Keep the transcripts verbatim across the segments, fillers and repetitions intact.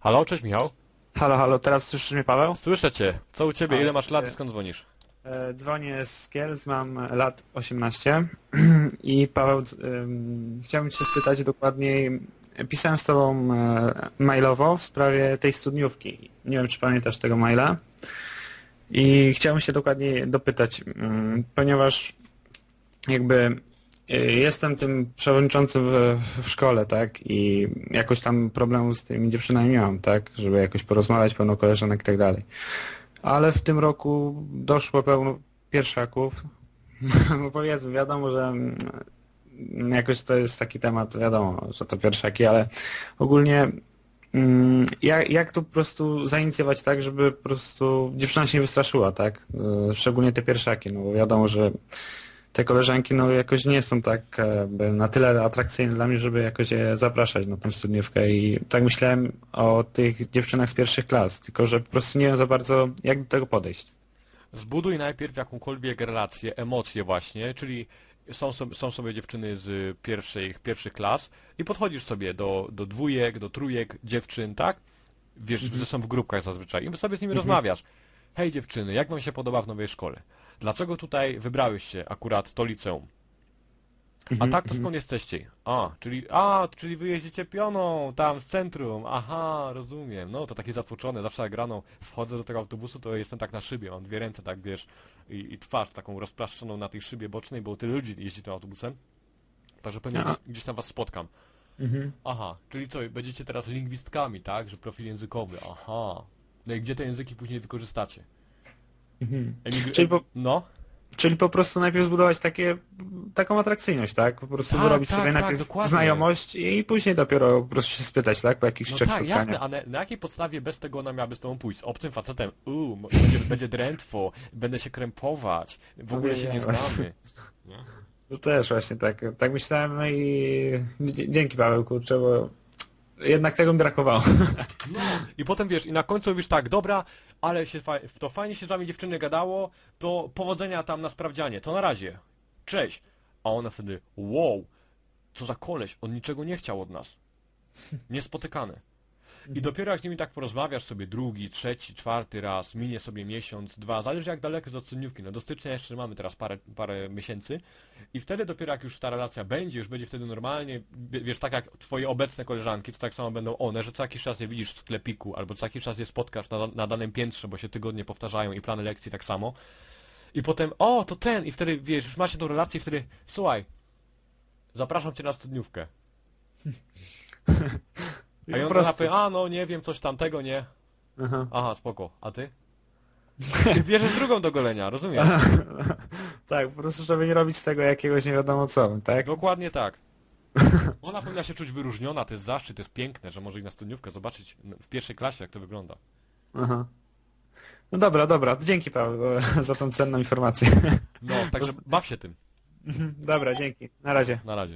Halo, cześć Michał. Halo, halo, teraz słyszysz mnie, Paweł? Słyszę cię. Co u ciebie? A, Ile masz lat i e, skąd dzwonisz? e, Dzwonię z Kielc, mam lat osiemnaście i Paweł, d- ym, chciałbym cię spytać dokładniej, pisałem z tobą e, mailowo w sprawie tej studniówki. Nie wiem, czy pamiętasz tego maila. I chciałbym się dokładniej dopytać, ym, ponieważ jakby e, jestem tym przewodniczącym w, w szkole, tak? I jakoś tam problemu z tymi dziewczynami nie mam, tak? Żeby jakoś porozmawiać, pełno koleżanek i tak dalej. Ale w tym roku doszło pełno pierwszaków. No powiedzmy, wiadomo, że mm, jakoś to jest taki temat, wiadomo, że to pierwszaki, ale ogólnie mm, jak, jak to po prostu zainicjować tak, żeby po prostu dziewczyna się nie wystraszyła, tak? E, Szczególnie te pierwszaki, no bo wiadomo, że te koleżanki no jakoś nie są tak e, na tyle atrakcyjne dla mnie, żeby jakoś je zapraszać na tą studniówkę i tak myślałem o tych dziewczynach z pierwszych klas, tylko że po prostu nie wiem za bardzo jak do tego podejść. Zbuduj najpierw jakąkolwiek relację, emocje właśnie, czyli są, so- są sobie dziewczyny z pierwszych, pierwszych klas i podchodzisz sobie do, do dwójek, do trójek dziewczyn, tak? Wiesz, Mhm. że są w grupkach zazwyczaj i sobie z nimi Mhm. rozmawiasz. Hej dziewczyny, jak wam się podoba w nowej szkole? Dlaczego tutaj wybrałyście akurat to liceum? A Mhm. tak, to Mhm. skąd jesteście? A, czyli, a, czyli wy jeździcie pioną tam z centrum. Aha, rozumiem. No to takie zatłoczone. Zawsze jak rano wchodzę do tego autobusu, to jestem tak na szybie. Mam dwie ręce, tak wiesz, i, i twarz taką rozplaszczoną na tej szybie bocznej, bo tyle ludzi jeździ tym autobusem. Także pewnie A, gdzieś, gdzieś tam was spotkam. mhm. Aha, czyli co, będziecie teraz lingwistkami, tak? Że profil językowy. Aha. No i gdzie te języki później wykorzystacie? Mhm. Emig Czyli em po, no? czyli po prostu najpierw zbudować takie, taką atrakcyjność, tak? Po prostu Tak, wyrobić sobie tak, tak, najpierw dokładnie. znajomość i później dopiero po prostu się spytać, tak? Po jakichś No trzech tak, jasne, spotkaniach. a na, na jakiej podstawie bez tego ona miałaby z tobą pójść? Z obcym facetem, uuu, mo- będzie, będzie drętwo, będę się krępować, w No ogóle wiem, się nie wiem, właśnie. znamy. Nie? To też właśnie tak, tak myślałem, no i dzie- dzięki Paweł, kurczę, bo jednak tego mi brakowało. No, i potem wiesz, i na końcu mówisz tak, dobra, ale się fa to fajnie się z wami dziewczyny gadało, to powodzenia tam na sprawdzianie, to na razie, cześć. A ona wtedy, wow, co za koleś, on niczego nie chciał od nas, niespotykany. I dopiero jak z nimi tak porozmawiasz sobie drugi, trzeci, czwarty raz, minie sobie miesiąc, dwa, zależy jak daleko jest od studniówki, no do stycznia jeszcze mamy teraz parę, parę miesięcy i wtedy dopiero jak już ta relacja będzie, już będzie wtedy normalnie, wie- wiesz, tak jak twoje obecne koleżanki, to tak samo będą one, że co jakiś czas je widzisz w sklepiku, albo co jakiś czas je spotkasz na, na danym piętrze, bo się tygodnie powtarzają i plany lekcji tak samo. I potem, o, to ten, i wtedy, wiesz, już macie tą relację i wtedy, słuchaj, zapraszam cię na studniówkę. I A i po on ona prostu. powie, a no nie wiem, coś tamtego, nie. Aha. Aha, spoko. A ty? Ty bierzesz drugą do golenia, rozumiesz? Tak, po prostu żeby nie robić z tego jakiegoś nie wiadomo co, tak? Dokładnie tak. Ona powinna się czuć wyróżniona, to jest zaszczyt, to jest piękne, że może iść na studniówkę, zobaczyć w pierwszej klasie, jak to wygląda. Aha. No dobra, dobra, dzięki Paweł za tą cenną informację. No, także baw się tym. Dobra, dzięki. Na razie. Na razie.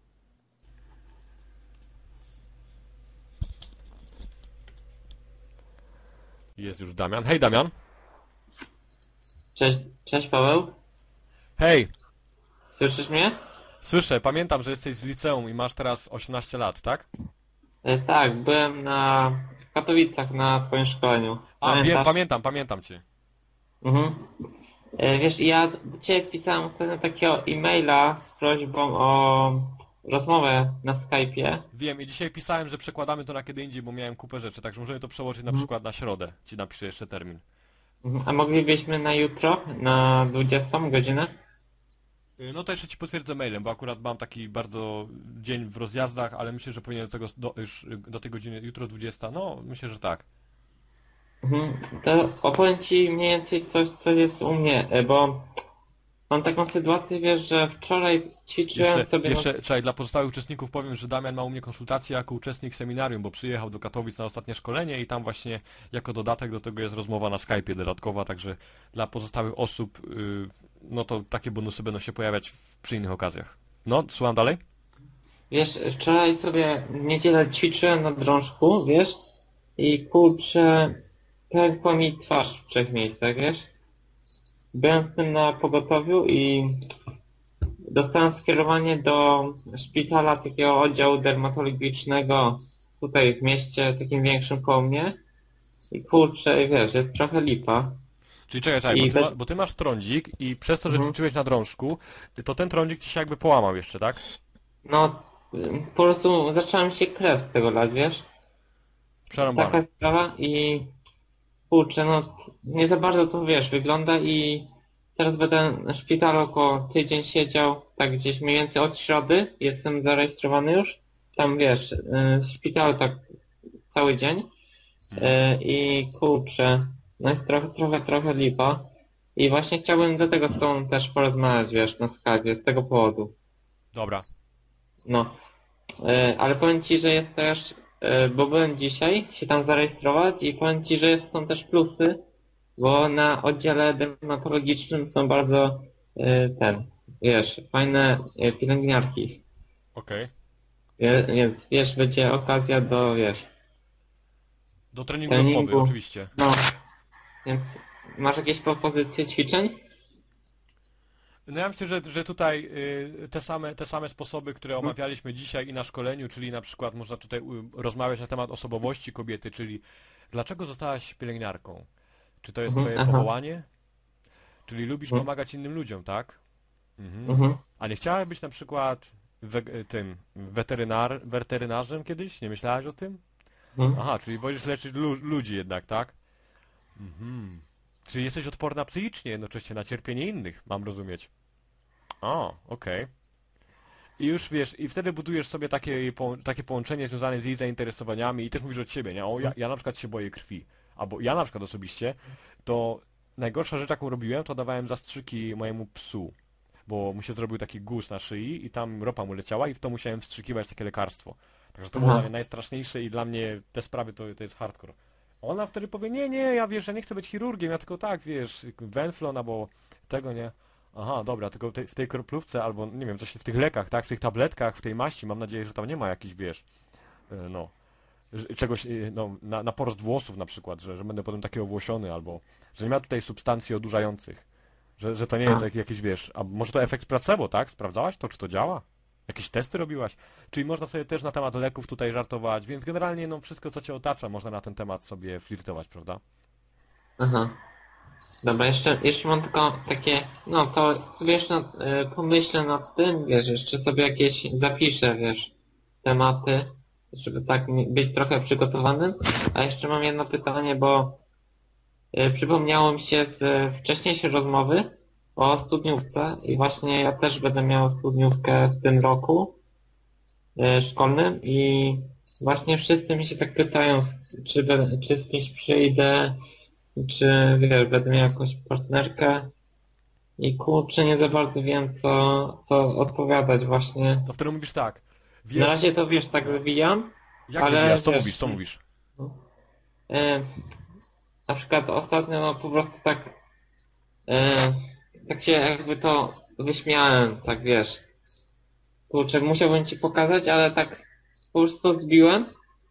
Jest już Damian. Hej Damian. Cześć, cześć Paweł. Hej. Słyszysz mnie? Słyszę, pamiętam, że jesteś z liceum i masz teraz osiemnaście lat, tak? E, tak, byłem na w Katowicach na twoim szkoleniu. A, wiem, Pamiętasz? pamiętam, pamiętam cię. Mhm. E, wiesz, ja do ciebie pisałem ostatnio takiego e-maila z prośbą o rozmowę na Skype'ie. Wiem i dzisiaj pisałem, że przekładamy to na kiedy indziej, bo miałem kupę rzeczy, także możemy to przełożyć na Mhm. przykład na środę. Ci napiszę jeszcze termin. Mhm. A moglibyśmy na jutro, na dwudziestą godzinę? Y, No to jeszcze ci potwierdzę mailem, bo akurat mam taki bardzo dzień w rozjazdach, ale myślę, że powinien do tego do, już y, do tej godziny, jutro dwudziesta, no myślę, że tak. Mhm. To opowiem ci mniej więcej coś, co jest u mnie, e, bo mam taką sytuację, wiesz, że wczoraj ćwiczyłem Jeszcze, sobie... jeszcze, czekaj, dla pozostałych uczestników powiem, że Damian ma u mnie konsultację jako uczestnik seminarium, bo przyjechał do Katowic na ostatnie szkolenie i tam właśnie jako dodatek do tego jest rozmowa na Skype'ie dodatkowa, także dla pozostałych osób, y, no to takie bonusy będą się pojawiać w, przy innych okazjach. No, słucham dalej? Wiesz, wczoraj sobie w niedzielę ćwiczyłem na drążku, wiesz, i kurczę, pękła mi twarz w trzech miejscach, wiesz. Byłem z tym na pogotowiu i dostałem skierowanie do szpitala, takiego oddziału dermatologicznego tutaj w mieście takim większym koło mnie i kurczę, wiesz, jest trochę lipa. Czyli czekaj, czekaj, bo I ty, bez... ma, bo ty masz trądzik i przez to, że Mhm. ćwiczyłeś na drążku, to ten trądzik ci się jakby połamał jeszcze, tak? No, y, po prostu zaczęła mi się krew z tego lać, wiesz? Przerąbane. Taka sprawa i kurczę, no nie za bardzo to wiesz, wygląda i teraz będę w szpitalu około tydzień siedział, tak gdzieś mniej więcej od środy, jestem zarejestrowany już. Tam wiesz, y, w szpitalu tak cały dzień y, i kurczę, no jest trochę, trochę, trochę lipa. I właśnie chciałbym do tego z tobą też porozmawiać, wiesz, na Skype'ie, z tego powodu. Dobra. No, y, ale powiem ci, że jest też, y, bo byłem dzisiaj się tam zarejestrować i powiem ci, że jest, są też plusy, bo na oddziale dermatologicznym są bardzo y, ten, wiesz, fajne y, pielęgniarki. Okej. Wie- Więc wiesz, będzie okazja do, wiesz, Do treningu treningu. rozmowy, oczywiście. No, więc masz jakieś propozycje ćwiczeń? No ja myślę, że, że tutaj y, te same, te same sposoby, które Mhm. omawialiśmy dzisiaj i na szkoleniu, czyli na przykład można tutaj y, rozmawiać na temat osobowości kobiety, czyli dlaczego zostałaś pielęgniarką? Czy to jest Mhm, twoje aha. powołanie? Czyli lubisz Mhm. pomagać innym ludziom, tak? Mhm. Mhm. A nie chciałaś być na przykład we, tym weterynar, weterynarzem kiedyś? Nie myślałaś o tym? Mhm. Aha, czyli wolisz leczyć lu ludzi jednak, tak? Mhm. Czyli jesteś odporna psychicznie jednocześnie na cierpienie innych, mam rozumieć. O, okej. I już wiesz, i wtedy budujesz sobie takie, po, takie połączenie związane z jej zainteresowaniami i też mówisz od siebie, nie? O, ja, ja na przykład się boję krwi. Albo ja na przykład osobiście, to najgorsza rzecz, jaką robiłem, to dawałem zastrzyki mojemu psu. Bo mu się zrobił taki guz na szyi i tam ropa mu leciała i w to musiałem wstrzykiwać takie lekarstwo. Także to było Aha. dla mnie najstraszniejsze i dla mnie te sprawy to, to jest hardcore. Ona wtedy powie, nie, nie, ja wiesz, ja nie chcę być chirurgiem, ja tylko tak, wiesz, Wenflon albo tego, nie. Aha, dobra, tylko te, w tej kroplówce albo, nie wiem, coś w tych lekach, tak, w tych tabletkach, w tej maści, mam nadzieję, że tam nie ma jakichś, wiesz, e, no, że- czegoś, e, no, na, na porost włosów na przykład, że, że będę potem taki owłosiony, albo, że nie ma tutaj substancji odurzających, że, że to nie jest A. jak, jakiś, wiesz, a może to efekt placebo, tak? Sprawdzałaś to, czy to działa? Jakieś testy robiłaś? Czyli można sobie też na temat leków tutaj żartować, więc generalnie, no, wszystko, co cię otacza, można na ten temat sobie flirtować, prawda? Aha. Dobra, jeszcze, jeszcze mam tylko takie, no to sobie jeszcze y, pomyślę nad tym, wiesz, jeszcze sobie jakieś zapiszę, wiesz, tematy, żeby tak mi- być trochę przygotowanym. A jeszcze mam jedno pytanie, bo y, przypomniało mi się z y, wcześniejszej rozmowy o studniówce i właśnie ja też będę miał studniówkę w tym roku y, szkolnym i właśnie wszyscy mi się tak pytają, czy, be- czy z kimś przyjdę, czy wiesz, będę miał jakąś partnerkę i kurczę, nie za bardzo wiem co, co odpowiadać właśnie. To wtedy mówisz tak, Na wiesz, razie to wiesz, tak zwijam, jak ale wywijasz, co wiesz, mówisz, co mówisz? e, na przykład ostatnio no po prostu tak e, tak się jakby to wyśmiałem, tak wiesz. Kurczę, musiałbym ci pokazać, ale tak po prostu zbiłem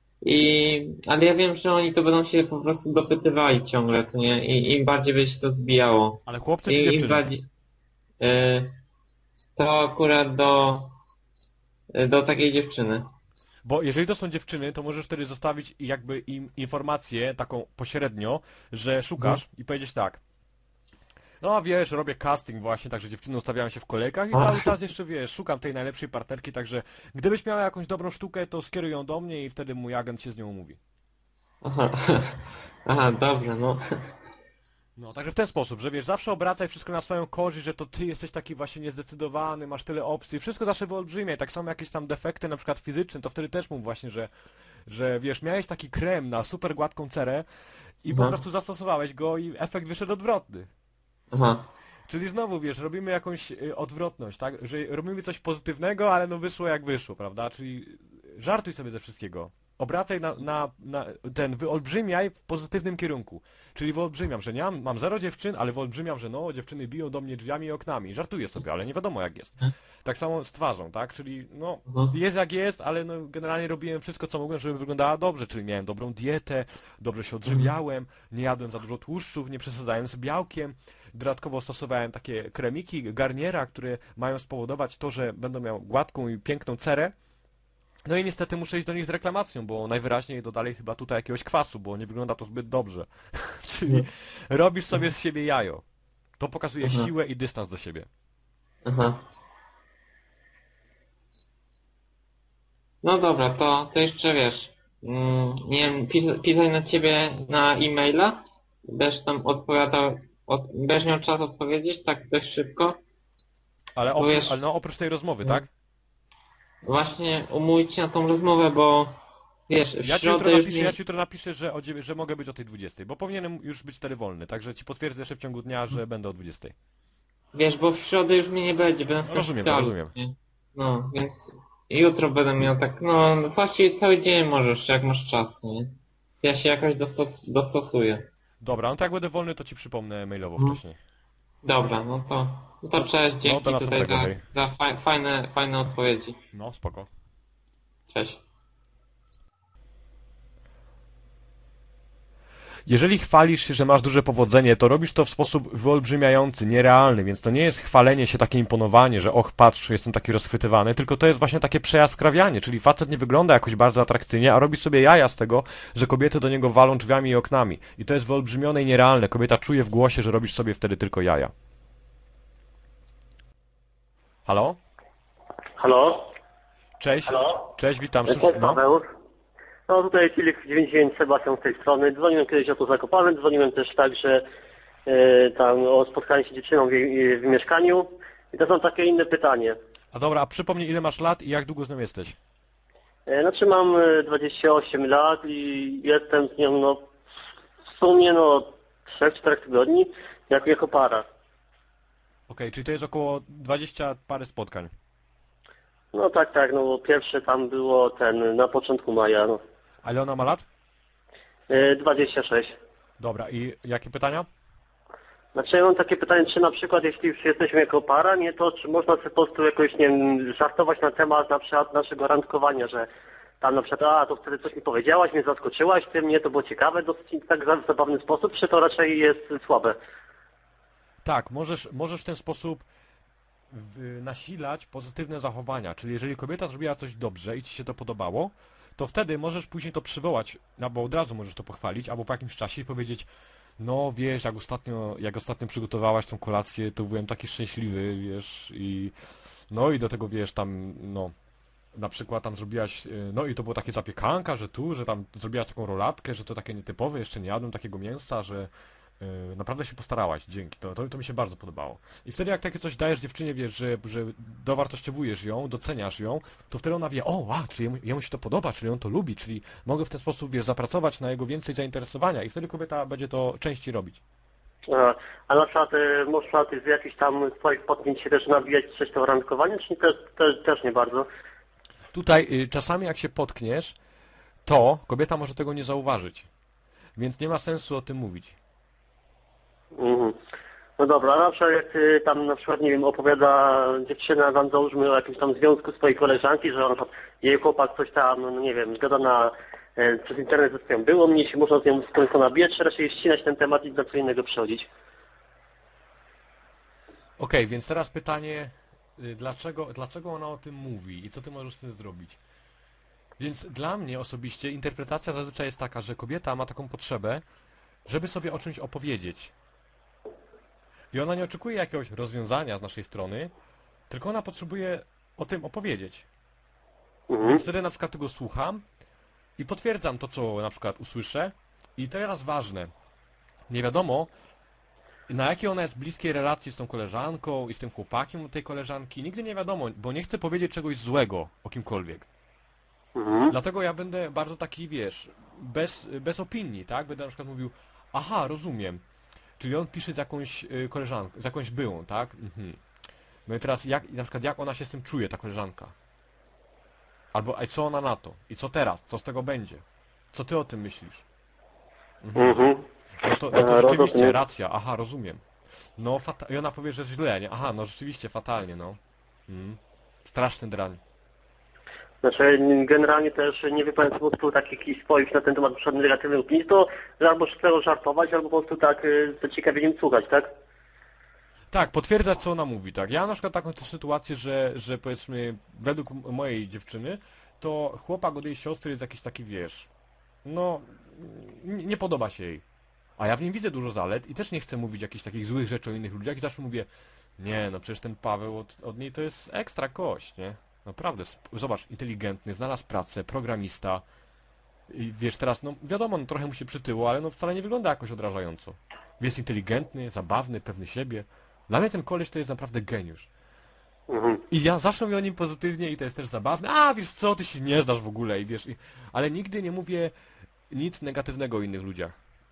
i ale ja wiem, że oni to będą się po prostu dopytywali ciągle, co nie? I im bardziej by się to zbijało. Ale chłopcy czy I im dziewczyny? bardziej e, to akurat do do takiej dziewczyny. Bo jeżeli to są dziewczyny, to możesz wtedy zostawić jakby im informację taką pośrednio, że szukasz i powiedzieć tak. No wiesz, robię casting właśnie, także dziewczyny ustawiają się w kolejkach i cały czas jeszcze wiesz, szukam tej najlepszej partnerki, także gdybyś miała jakąś dobrą sztukę, to skieruj ją do mnie i wtedy mój agent się z nią umówi. Aha, aha, dobrze, no. No, także w ten sposób, że wiesz, zawsze obracaj wszystko na swoją korzyść, że to ty jesteś taki właśnie niezdecydowany, masz tyle opcji, wszystko zawsze wyolbrzymiaj, tak samo jakieś tam defekty, na przykład fizyczne, to wtedy też mów właśnie, że, że wiesz, miałeś taki krem na super gładką cerę i po Aha. prostu zastosowałeś go i efekt wyszedł odwrotny. Aha, Czyli znowu, wiesz, robimy jakąś y, odwrotność, tak? Że robimy coś pozytywnego, ale no wyszło jak wyszło, prawda? Czyli żartuj sobie ze wszystkiego. Obracaj na, na, na ten, wyolbrzymiaj w pozytywnym kierunku. Czyli wyolbrzymiam, że nie mam, mam zero dziewczyn, ale wyolbrzymiam, że no, dziewczyny biją do mnie drzwiami i oknami. Żartuję sobie, ale nie wiadomo jak jest. Tak samo z twarzą, tak? Czyli no, aha, jest jak jest, ale no, generalnie robiłem wszystko, co mogłem, żeby wyglądała dobrze. Czyli miałem dobrą dietę, dobrze się odżywiałem, nie jadłem za dużo tłuszczów, nie przesadzałem z białkiem. Dodatkowo stosowałem takie kremiki Garniera, które mają spowodować to, że będą miał gładką i piękną cerę. No i niestety muszę iść do nich z reklamacją, bo najwyraźniej dodali chyba tutaj jakiegoś kwasu, bo nie wygląda to zbyt dobrze. Czyli robisz sobie z siebie jajo. To pokazuje Aha. siłę i dystans do siebie. Aha. No dobra, to, to jeszcze wiesz, mm, nie wiem, pis pisać na ciebie na e-maila? Będziesz tam odpowiadał, od, będziesz miał czas odpowiedzieć tak dość szybko? Ale, Bo opr wiesz- ale no, oprócz tej rozmowy, No. tak? Właśnie umówić się na tą rozmowę, bo wiesz, w Ja ci jutro środę już napiszę, nie... ja ci jutro napiszę, że, o, dziewię- że mogę być o tej dwudziestej, bo powinienem już być wtedy wolny, także ci potwierdzę jeszcze w ciągu dnia, że będę o dwudziestej. Wiesz, bo w środę już mnie nie będzie, będę w Rozumiem, szpitalu, rozumiem. nie? No, więc jutro będę miał tak, no właściwie cały dzień możesz, jak masz czas, nie? Ja się jakoś dostos dostosuję. Dobra, no to jak będę wolny, to ci przypomnę mailowo Mhm. wcześniej. Dobra, no to, no to cześć, dzięki do tutaj następnego, za, hej. za fa fajne, fajne odpowiedzi. No, spoko. Cześć. Jeżeli chwalisz się, że masz duże powodzenie, to robisz to w sposób wyolbrzymiający, nierealny, więc to nie jest chwalenie się, takie imponowanie, że och, patrz, jestem taki rozchwytywany, tylko to jest właśnie takie przejaskrawianie, czyli facet nie wygląda jakoś bardzo atrakcyjnie, a robi sobie jaja z tego, że kobiety do niego walą drzwiami i oknami. I to jest wyolbrzymione i nierealne. Kobieta czuje w głosie, że robisz sobie wtedy tylko jaja. Halo? Halo? Cześć. Halo? Cześć, witam. Cześć, Słysz... No. Paweł. No tutaj Filip dziewięćdziesiąt dziewięć Sebastian z tej strony. Dzwoniłem kiedyś o to Zakopane, dzwoniłem też tak, że e, tam o spotkanie się z dziewczyną w, jej- w mieszkaniu. I to są takie inne pytanie. A dobra, a przypomnij, ile masz lat i jak długo z nią jesteś? E, znaczy mam e, dwadzieścia osiem lat i jestem z nią no w sumie no trzy cztery tygodni jako, jako para. Okej, czyli to jest około dwadzieścia parę spotkań. No tak, tak, no bo pierwsze tam było ten na początku maja, no. A ile ona ma lat? E, dwadzieścia sześć. Dobra, i jakie pytania? Znaczy ja mam takie pytanie, czy na przykład jeśli już jesteśmy jako para, nie, to czy można sobie po prostu jakoś, nie wiem, żartować na temat na przykład naszego randkowania, że tam na przykład, a to wtedy coś mi powiedziałaś, mnie zaskoczyłaś tym, nie, to było ciekawe dosyć tak za- w zabawny sposób, czy to raczej jest słabe? Tak, możesz, możesz w ten sposób w, nasilać pozytywne zachowania, czyli jeżeli kobieta zrobiła coś dobrze i ci się to podobało, to wtedy możesz później to przywołać, no bo od razu możesz to pochwalić, albo po jakimś czasie i powiedzieć, no wiesz, jak ostatnio, jak ostatnio przygotowałaś tą kolację, to byłem taki szczęśliwy, wiesz, i no i do tego, wiesz, tam, no, na przykład tam zrobiłaś, y, no i to było takie zapiekanka, że tu, że tam zrobiłaś taką rolatkę, że to takie nietypowe, jeszcze nie jadłem takiego mięsa, że y, naprawdę się postarałaś, dzięki, to, to, to mi się bardzo podobało. I wtedy jak takie coś dajesz dziewczynie, wiesz, że, że dowartościowujesz ją, doceniasz ją, to wtedy ona wie, o, a, czyli jemu, jemu się to podoba, czyli on to lubi, czyli mogę w ten sposób, wiesz, zapracować na jego więcej zainteresowania i wtedy kobieta będzie to częściej robić. A, a na przykład e, można z jakichś tam swoich potknięć się też nabijać przez to randkowanie, czy też, też, też nie bardzo? Tutaj y, czasami jak się potkniesz, to kobieta może tego nie zauważyć, więc nie ma sensu o tym mówić. Mhm. No dobra, a na przykład jak y, tam na przykład, nie wiem, opowiada dziewczyna tam załóżmy o jakimś tam związku swojej koleżanki, że na przykład jej chłopak coś tam, no nie wiem, zgada na e, przez internet ze swoją byłą, mnie się można z nią w końcu nabijać, czy raczej ścinać ten temat i do co innego przechodzić? Okej, więc teraz pytanie, y, dlaczego, dlaczego ona o tym mówi i co ty możesz z tym zrobić? Więc dla mnie osobiście interpretacja zazwyczaj jest taka, że kobieta ma taką potrzebę, żeby sobie o czymś opowiedzieć. I ona nie oczekuje jakiegoś rozwiązania z naszej strony, tylko ona potrzebuje o tym opowiedzieć. Mhm. Więc wtedy na przykład tego słucham i potwierdzam to, co na przykład usłyszę. I teraz ważne, nie wiadomo, na jakiej ona jest bliskiej relacji z tą koleżanką i z tym chłopakiem tej koleżanki. Nigdy nie wiadomo, bo nie chcę powiedzieć czegoś złego o kimkolwiek. Mhm. Dlatego ja będę bardzo taki, wiesz, bez, bez opinii, tak? Będę na przykład mówił, aha, rozumiem. Czyli on pisze z jakąś y, koleżanką, z jakąś byłą, tak? Mhm. No i teraz, jak, na przykład, jak ona się z tym czuje, ta koleżanka? Albo, a co ona na to? I co teraz? Co z tego będzie? Co ty o tym myślisz? Mhm. Mhm. No to, no to E, rzeczywiście, rozumiem. racja, aha, rozumiem. No, fata- i ona powie, że źle, nie? Aha, no rzeczywiście, fatalnie, no. Mhm. Straszny drań. Znaczy generalnie też nie wypowiadam po prostu takich jakichś swoich na ten temat na przykład negatywnych opinii, to że albo chcę żartować, albo po prostu tak y, z zaciekawieniem słuchać, tak? Tak, potwierdzać co ona mówi, tak. Ja mam na przykład taką też sytuację, że, że powiedzmy według mojej dziewczyny, to chłopak od jej siostry jest jakiś taki, wiesz, no, nie, nie podoba się jej. A ja w nim widzę dużo zalet i też nie chcę mówić jakichś takich złych rzeczy o innych ludziach i zawsze mówię, nie, no przecież ten Paweł od, od niej to jest ekstra kość, nie? Naprawdę, sp- zobacz, inteligentny, znalazł pracę, programista i wiesz, teraz, no wiadomo, no, trochę mu się przytyło, ale no wcale nie wygląda jakoś odrażająco. Jest inteligentny, zabawny, pewny siebie. Dla mnie ten koleś to jest naprawdę geniusz. Mhm. I ja zawsze mówię o nim pozytywnie i to jest też zabawne. A, wiesz co, ty się nie znasz w ogóle i wiesz, i... ale nigdy nie mówię nic negatywnego o innych ludziach.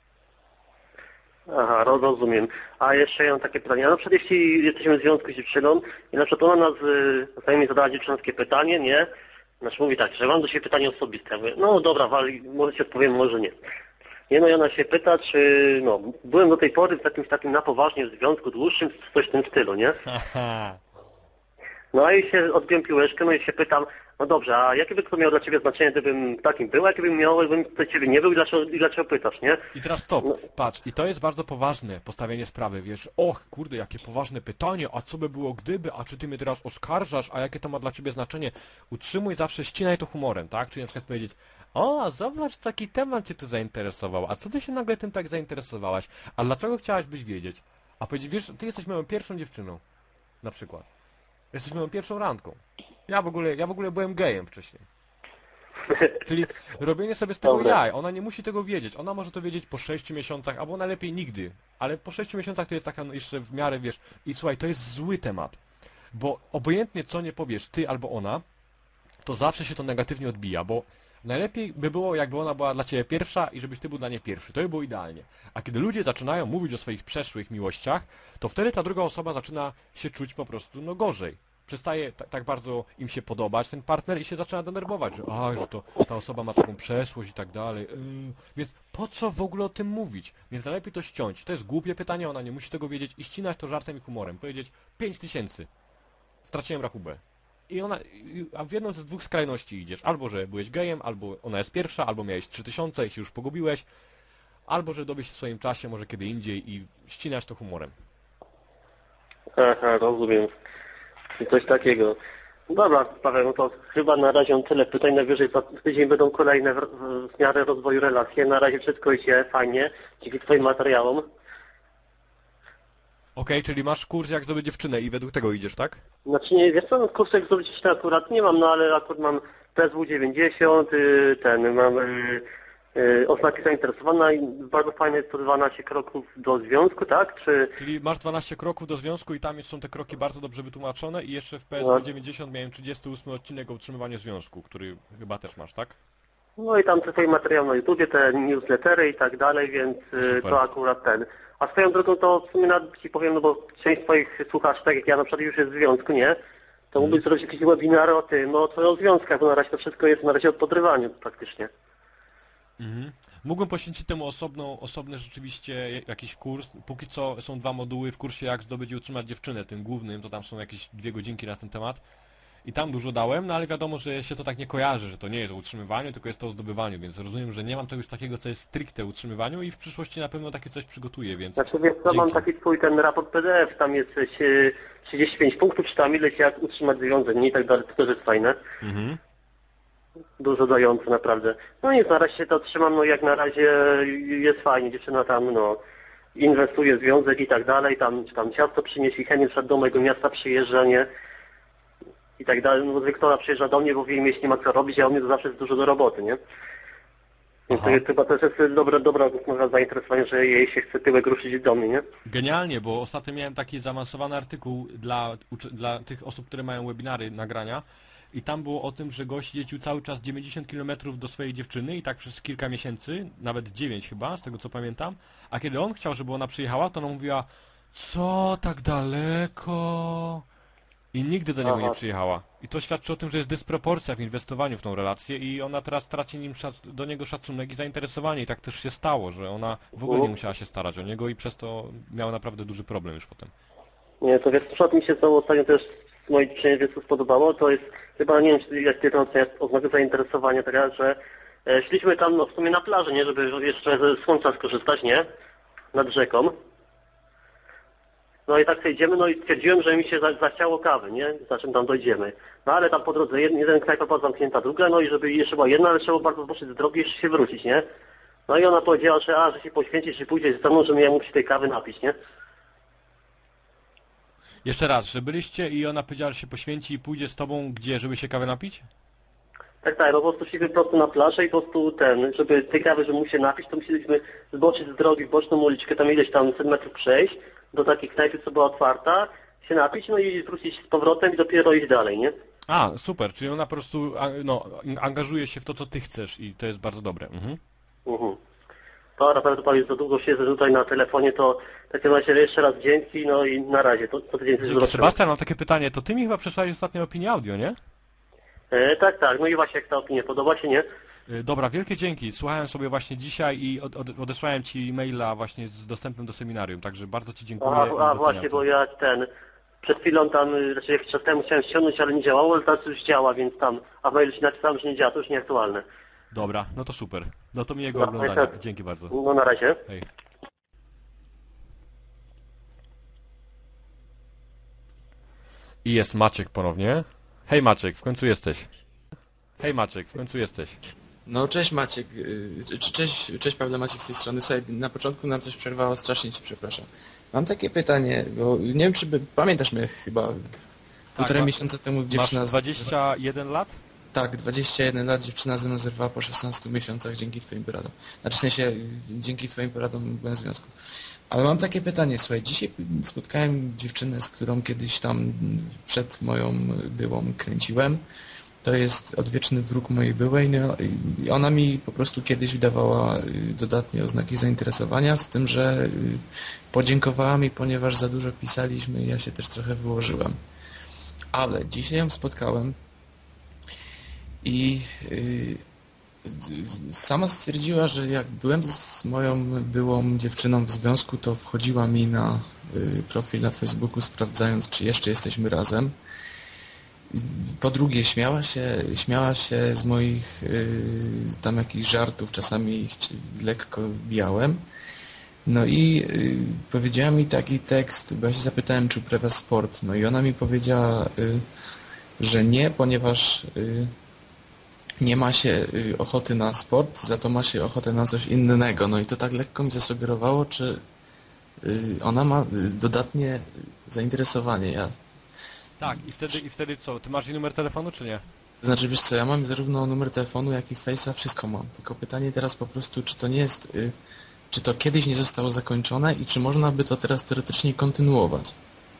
Aha, ro- rozumiem. A jeszcze ja mam takie pytanie. No przecież jeśli jesteśmy w związku z dziewczyną i na przykład ona nas, y, znajomi zadała dziewczynskie pytanie, nie? Znaczy mówi tak, że mam do siebie pytanie osobiste. Ja mówię, no dobra, wali, może ci odpowiem, może nie. Nie, no i ona się pyta, czy, no, byłem do tej pory w jakimś takim na poważnie w związku dłuższym, coś w tym stylu, nie? Haha. No i się odbiłem piłeczkę, no i się pytam, no dobrze, a jakie by to miało dla Ciebie znaczenie, gdybym takim był, a jakie bym miał, gdybym do Ciebie nie był i dlaczego, i dlaczego pytasz, nie? I teraz stop, No. patrz, i to jest bardzo poważne postawienie sprawy, wiesz, och, kurde, jakie poważne pytanie, a co by było gdyby, a czy ty mnie teraz oskarżasz, a jakie to ma dla ciebie znaczenie? Utrzymuj zawsze, ścinaj to humorem, tak? Czyli na przykład powiedzieć, o, zobacz, taki temat cię tu zainteresował, a co ty się nagle tym tak zainteresowałaś, a dlaczego chciałaś byś wiedzieć? A powiedzieć, wiesz, ty jesteś moją pierwszą dziewczyną, na przykład, jesteś moją pierwszą randką, ja w ogóle, ja w ogóle byłem gejem wcześniej. Czyli robienie sobie z tego Dobra. jaj. Ona nie musi tego wiedzieć. Ona może to wiedzieć po sześciu miesiącach, albo najlepiej nigdy. Ale po sześciu miesiącach to jest taka no, jeszcze w miarę, wiesz... I słuchaj, to jest zły temat. Bo obojętnie co nie powiesz, ty albo ona, to zawsze się to negatywnie odbija, bo najlepiej by było, jakby ona była dla ciebie pierwsza i żebyś ty był dla niej pierwszy. To by było idealnie. A kiedy ludzie zaczynają mówić o swoich przeszłych miłościach, to wtedy ta druga osoba zaczyna się czuć po prostu, no gorzej. Przestaje ta, tak bardzo im się podobać ten partner i się zaczyna denerwować, że a, że to ta osoba ma taką przeszłość i tak dalej. Yy. Więc po co w ogóle o tym mówić? Więc najlepiej to ściąć. To jest głupie pytanie, ona nie musi tego wiedzieć i ścinać to żartem i humorem. Powiedzieć pięć tysięcy. Straciłem rachubę. I ona, i- a w jedną z dwóch skrajności idziesz. Albo, że byłeś gejem, albo ona jest pierwsza, albo miałeś trzy tysiące i się już pogubiłeś. Albo, że dowiesz się w swoim czasie, może kiedy indziej i ścinasz to humorem. Aha, rozumiem. I coś takiego. Dobra, Paweł, no to chyba na razie on tyle pytań, najwyżej za tydzień będą kolejne w, w, w miarę rozwoju relacje. Na razie wszystko idzie fajnie, dzięki Twoim materiałom. Okej, czyli masz kurs jak zdobyć dziewczynę i według tego idziesz, tak? Znaczy nie, wiesz co, no, kursek zdobyć jeszcze akurat nie mam, no ale akurat mam P S W dziewięćdziesiąt, y, ten, mam y, y, oznaki zainteresowana i bardzo fajnie jest to dwanaście kroków do związku, tak? Czy, Czyli masz dwanaście kroków do związku i tam jest- są te kroki bardzo dobrze wytłumaczone i jeszcze w P S No. W dziewięćdziesiąt miałem trzydziesty ósmy odcinek o utrzymywaniu związku, który chyba też masz, tak? no i tam te Twoje materiały na YouTubie, te newslettery i tak dalej, więc y, Super. to akurat ten. A swoją drogą to w sumie nawet Ci powiem, no bo część Twoich słuchaczy, tak jak ja na przykład już jest w związku, nie? To mógłbyś zrobić jakieś webinary o tym, no o związkach, bo na razie to wszystko jest na razie o podrywaniu praktycznie. Mhm. Mógłbym poświęcić temu osobną, osobny rzeczywiście jakiś kurs. Póki co są dwa moduły w kursie jak zdobyć i utrzymać dziewczynę, tym głównym, to tam są jakieś dwie godzinki na ten temat. I tam dużo dałem, no ale wiadomo, że się to tak nie kojarzy, że to nie jest o utrzymywaniu, tylko jest to o zdobywaniu, więc rozumiem, że nie mam czegoś takiego, co jest stricte utrzymywaniu i w przyszłości na pewno takie coś przygotuję, więc Znaczy wiesz co, mam dzięki. taki Twój ten raport P D F, tam jest y, trzydzieści pięć punktów, czy tam ileś jak utrzymać związek, nie i tak dalej, to też jest fajne. Mhm. Dużo dające naprawdę. No nic, na razie się to trzymam, no jak na razie jest fajnie, dziewczyna tam no inwestuje w związek i tak dalej, tam, czy tam ciasto przyniesie, chętnie przed do mojego miasta przyjeżdża, nie? I tak dalej, no Wiktora przyjeżdża do mnie, bo w jej mieście nie ma co robić, a u mnie to zawsze jest dużo do roboty, nie? Więc Aha. to jest chyba też jest dobra, dobra rozmowa, zainteresowanie, że jej się chce tyłek ruszyć do mnie, nie? Genialnie, bo ostatnio miałem taki zaawansowany artykuł dla, uczy- dla tych osób, które mają webinary, nagrania i tam było o tym, że gość jeździł cały czas dziewięćdziesiąt kilometrów do swojej dziewczyny i tak przez kilka miesięcy, nawet dziewięć chyba, z tego co pamiętam, a kiedy on chciał, żeby ona przyjechała, to ona mówiła, co, tak daleko? I nigdy do niego Aha. nie przyjechała. I to świadczy o tym, że jest dysproporcja w inwestowaniu w tą relację i ona teraz traci nim szac do niego szacunek i zainteresowanie. I tak też się stało, że ona w ogóle nie musiała się starać o niego i przez to miała naprawdę duży problem już potem. Nie, to wiesz, co mi się to ostatnio też z moich przyjaciół spodobało, to jest chyba, nie wiem, czy jak ty to jest oznaka zainteresowania, taka, że e, szliśmy tam no, w sumie na plażę, nie, żeby jeszcze ze słońca skorzystać, nie, nad rzeką. No i tak sobie idziemy, no i stwierdziłem, że mi się za- zachciało kawy, nie? Za czym tam dojdziemy. No ale tam po drodze jeden, jeden knajpa była zamknięta, druga, no i żeby jeszcze była jedna, ale trzeba bardzo zboczyć z drogi i jeszcze się wrócić, nie? No i ona powiedziała, że a, że się poświęcisz i pójdziesz ze mną, żebym ja mógł się tej kawy napić, nie? Jeszcze raz, że byliście i ona powiedziała, że się poświęci i pójdzie z tobą gdzie, żeby się kawę napić? Tak, tak, no po prostu szliśmy po prostu na plażę i po prostu ten, żeby tej kawy, żeby mógł się napić, to musieliśmy zboczyć z drogi w boczną uliczkę, tam ileś tam set metrów przejść, do takiej knajpy, co była otwarta, się napić, no i wrócić z powrotem i dopiero iść dalej, nie? A, super, czyli ona po prostu a, no, angażuje się w to, co ty chcesz i to jest bardzo dobre. Mhm. Mhm. To naprawdę Pan już za długo siedzę tutaj na telefonie, to w takim razie jeszcze raz dzięki, no i na razie, to co tydzień coś Dzięki. zobaczymy. Sebastian, mam takie pytanie, to ty mi chyba przesłałeś ostatnio opinię audio, nie? E, tak, tak, no i właśnie jak ta opinia podoba się, nie? Y, Dobra, wielkie dzięki. Słuchałem sobie właśnie dzisiaj i od, od, odesłałem ci maila właśnie z dostępem do seminarium, także bardzo ci dziękuję. A, i a doceniam właśnie, to. bo ja ten, przed chwilą tam, y, znaczy jakiś czas temu chciałem ściągnąć, ale nie działało, ale teraz już działa, więc tam, a w mailu się napisałem, że nie działa, to już nieaktualne. Dobra, no to super. No to miłego No, oglądania. tak. Dzięki bardzo. No na razie. Hej. I jest Maciek ponownie. Hej Maciek, w końcu jesteś. Hej Maciek, w końcu jesteś. No cześć Maciek, y, cze- cześć, cześć Pawle, Maciek z tej strony. Słuchaj, na początku nam coś przerwało, strasznie Cię przepraszam. Mam takie pytanie, bo nie wiem czy by, pamiętasz mnie chyba półtorej ma- miesiąca temu Masz dziewczyna... dwadzieścia jeden lat? Tak, dwadzieścia jeden lat dziewczyna ze mną zerwała po szesnastu miesiącach dzięki Twoim poradom. Znaczy w sensie y, dzięki Twoim poradom byłem w związku. Ale mam takie pytanie, słuchaj, dzisiaj spotkałem dziewczynę, z którą kiedyś tam przed moją byłą kręciłem. To jest odwieczny wróg mojej byłej no, i ona mi po prostu kiedyś dawała y, dodatnie oznaki zainteresowania, z tym, że y, podziękowała mi, ponieważ za dużo pisaliśmy i ja się też trochę wyłożyłem. Ale dzisiaj ją spotkałem i y, y, sama stwierdziła, że jak byłem z moją byłą dziewczyną w związku, to wchodziła mi na y, profil na Facebooku, sprawdzając, czy jeszcze jesteśmy razem. Po drugie, śmiała się, śmiała się z moich y, tam jakichś żartów, czasami ich lekko bijałem. No i y, powiedziała mi taki tekst, bo ja się zapytałem, czy uprawia sport. No i ona mi powiedziała, y, że nie, ponieważ y, nie ma się y, ochoty na sport, za to ma się ochotę na coś innego. No i to tak lekko mi zasugerowało, czy y, ona ma y, dodatnie zainteresowanie. Ja Tak, i wtedy, i wtedy co? Ty masz jej numer telefonu, czy nie? To znaczy, wiesz co, ja mam zarówno numer telefonu, jak i Face'a, wszystko mam. Tylko pytanie teraz po prostu, czy to nie jest, y, czy to kiedyś nie zostało zakończone i czy można by to teraz teoretycznie kontynuować?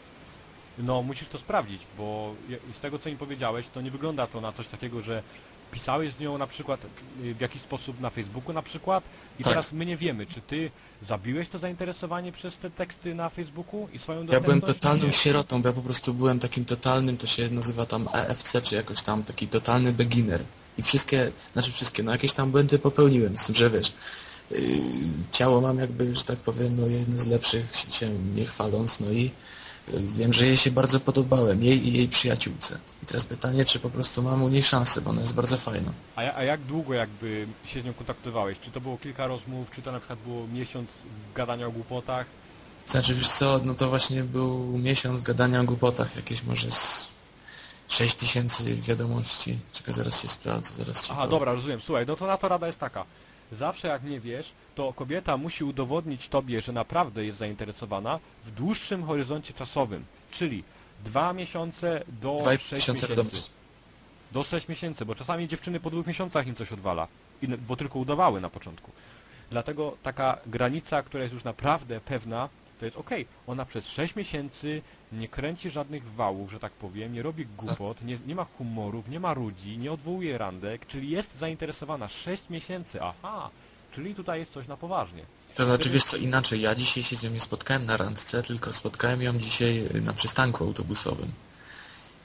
No, musisz to sprawdzić, bo je- z tego, co mi powiedziałeś, to nie wygląda to na coś takiego, że pisałeś z nią na przykład y, w jakiś sposób na Facebooku na przykład i Tak. teraz my nie wiemy, czy ty zabiłeś to zainteresowanie przez te teksty na Facebooku i swoją Ja dostępność? byłem totalnym Nie. sierotą, bo ja po prostu byłem takim totalnym, to się nazywa tam E F C, czy jakoś tam, taki totalny beginner. I wszystkie, znaczy wszystkie, no jakieś tam błędy popełniłem, z tym, że wiesz, yy, ciało mam jakby, że tak powiem, no jedno z lepszych, się nie chwaląc, no i yy, wiem, że jej się bardzo podobałem, jej i jej przyjaciółce. I teraz pytanie, czy po prostu mam u niej szansę, bo ona jest bardzo fajna. A, ja- a jak długo jakby się z nią kontaktowałeś? Czy to było kilka rozmów, czy to na przykład było miesiąc gadania o głupotach? Znaczy, wiesz co, no to właśnie był miesiąc gadania o głupotach, jakieś może z sześć tysięcy wiadomości. Czekaj, zaraz się sprawdzę, zaraz ci Aha, powiem. dobra, rozumiem. Słuchaj, no to na to rada jest taka. Zawsze jak nie wiesz, to kobieta musi udowodnić tobie, że naprawdę jest zainteresowana w dłuższym horyzoncie czasowym. Czyli dwa miesiące do Dwa i pół sześć tysiąca miesięcy. wiadomości. Do sześć miesięcy, bo czasami dziewczyny po dwóch miesiącach im coś odwala. I, bo tylko udawały na początku. Dlatego taka granica, która jest już naprawdę pewna, to jest okej. Ona przez sześć miesięcy nie kręci żadnych wałów, że tak powiem, nie robi głupot, nie, nie ma humorów, nie ma ludzi, nie odwołuje randek, czyli jest zainteresowana sześć miesięcy. Aha, czyli tutaj jest coś na poważnie. To znaczy, wiesz co, inaczej, ja dzisiaj się z nią nie spotkałem na randce, tylko spotkałem ją dzisiaj na przystanku autobusowym.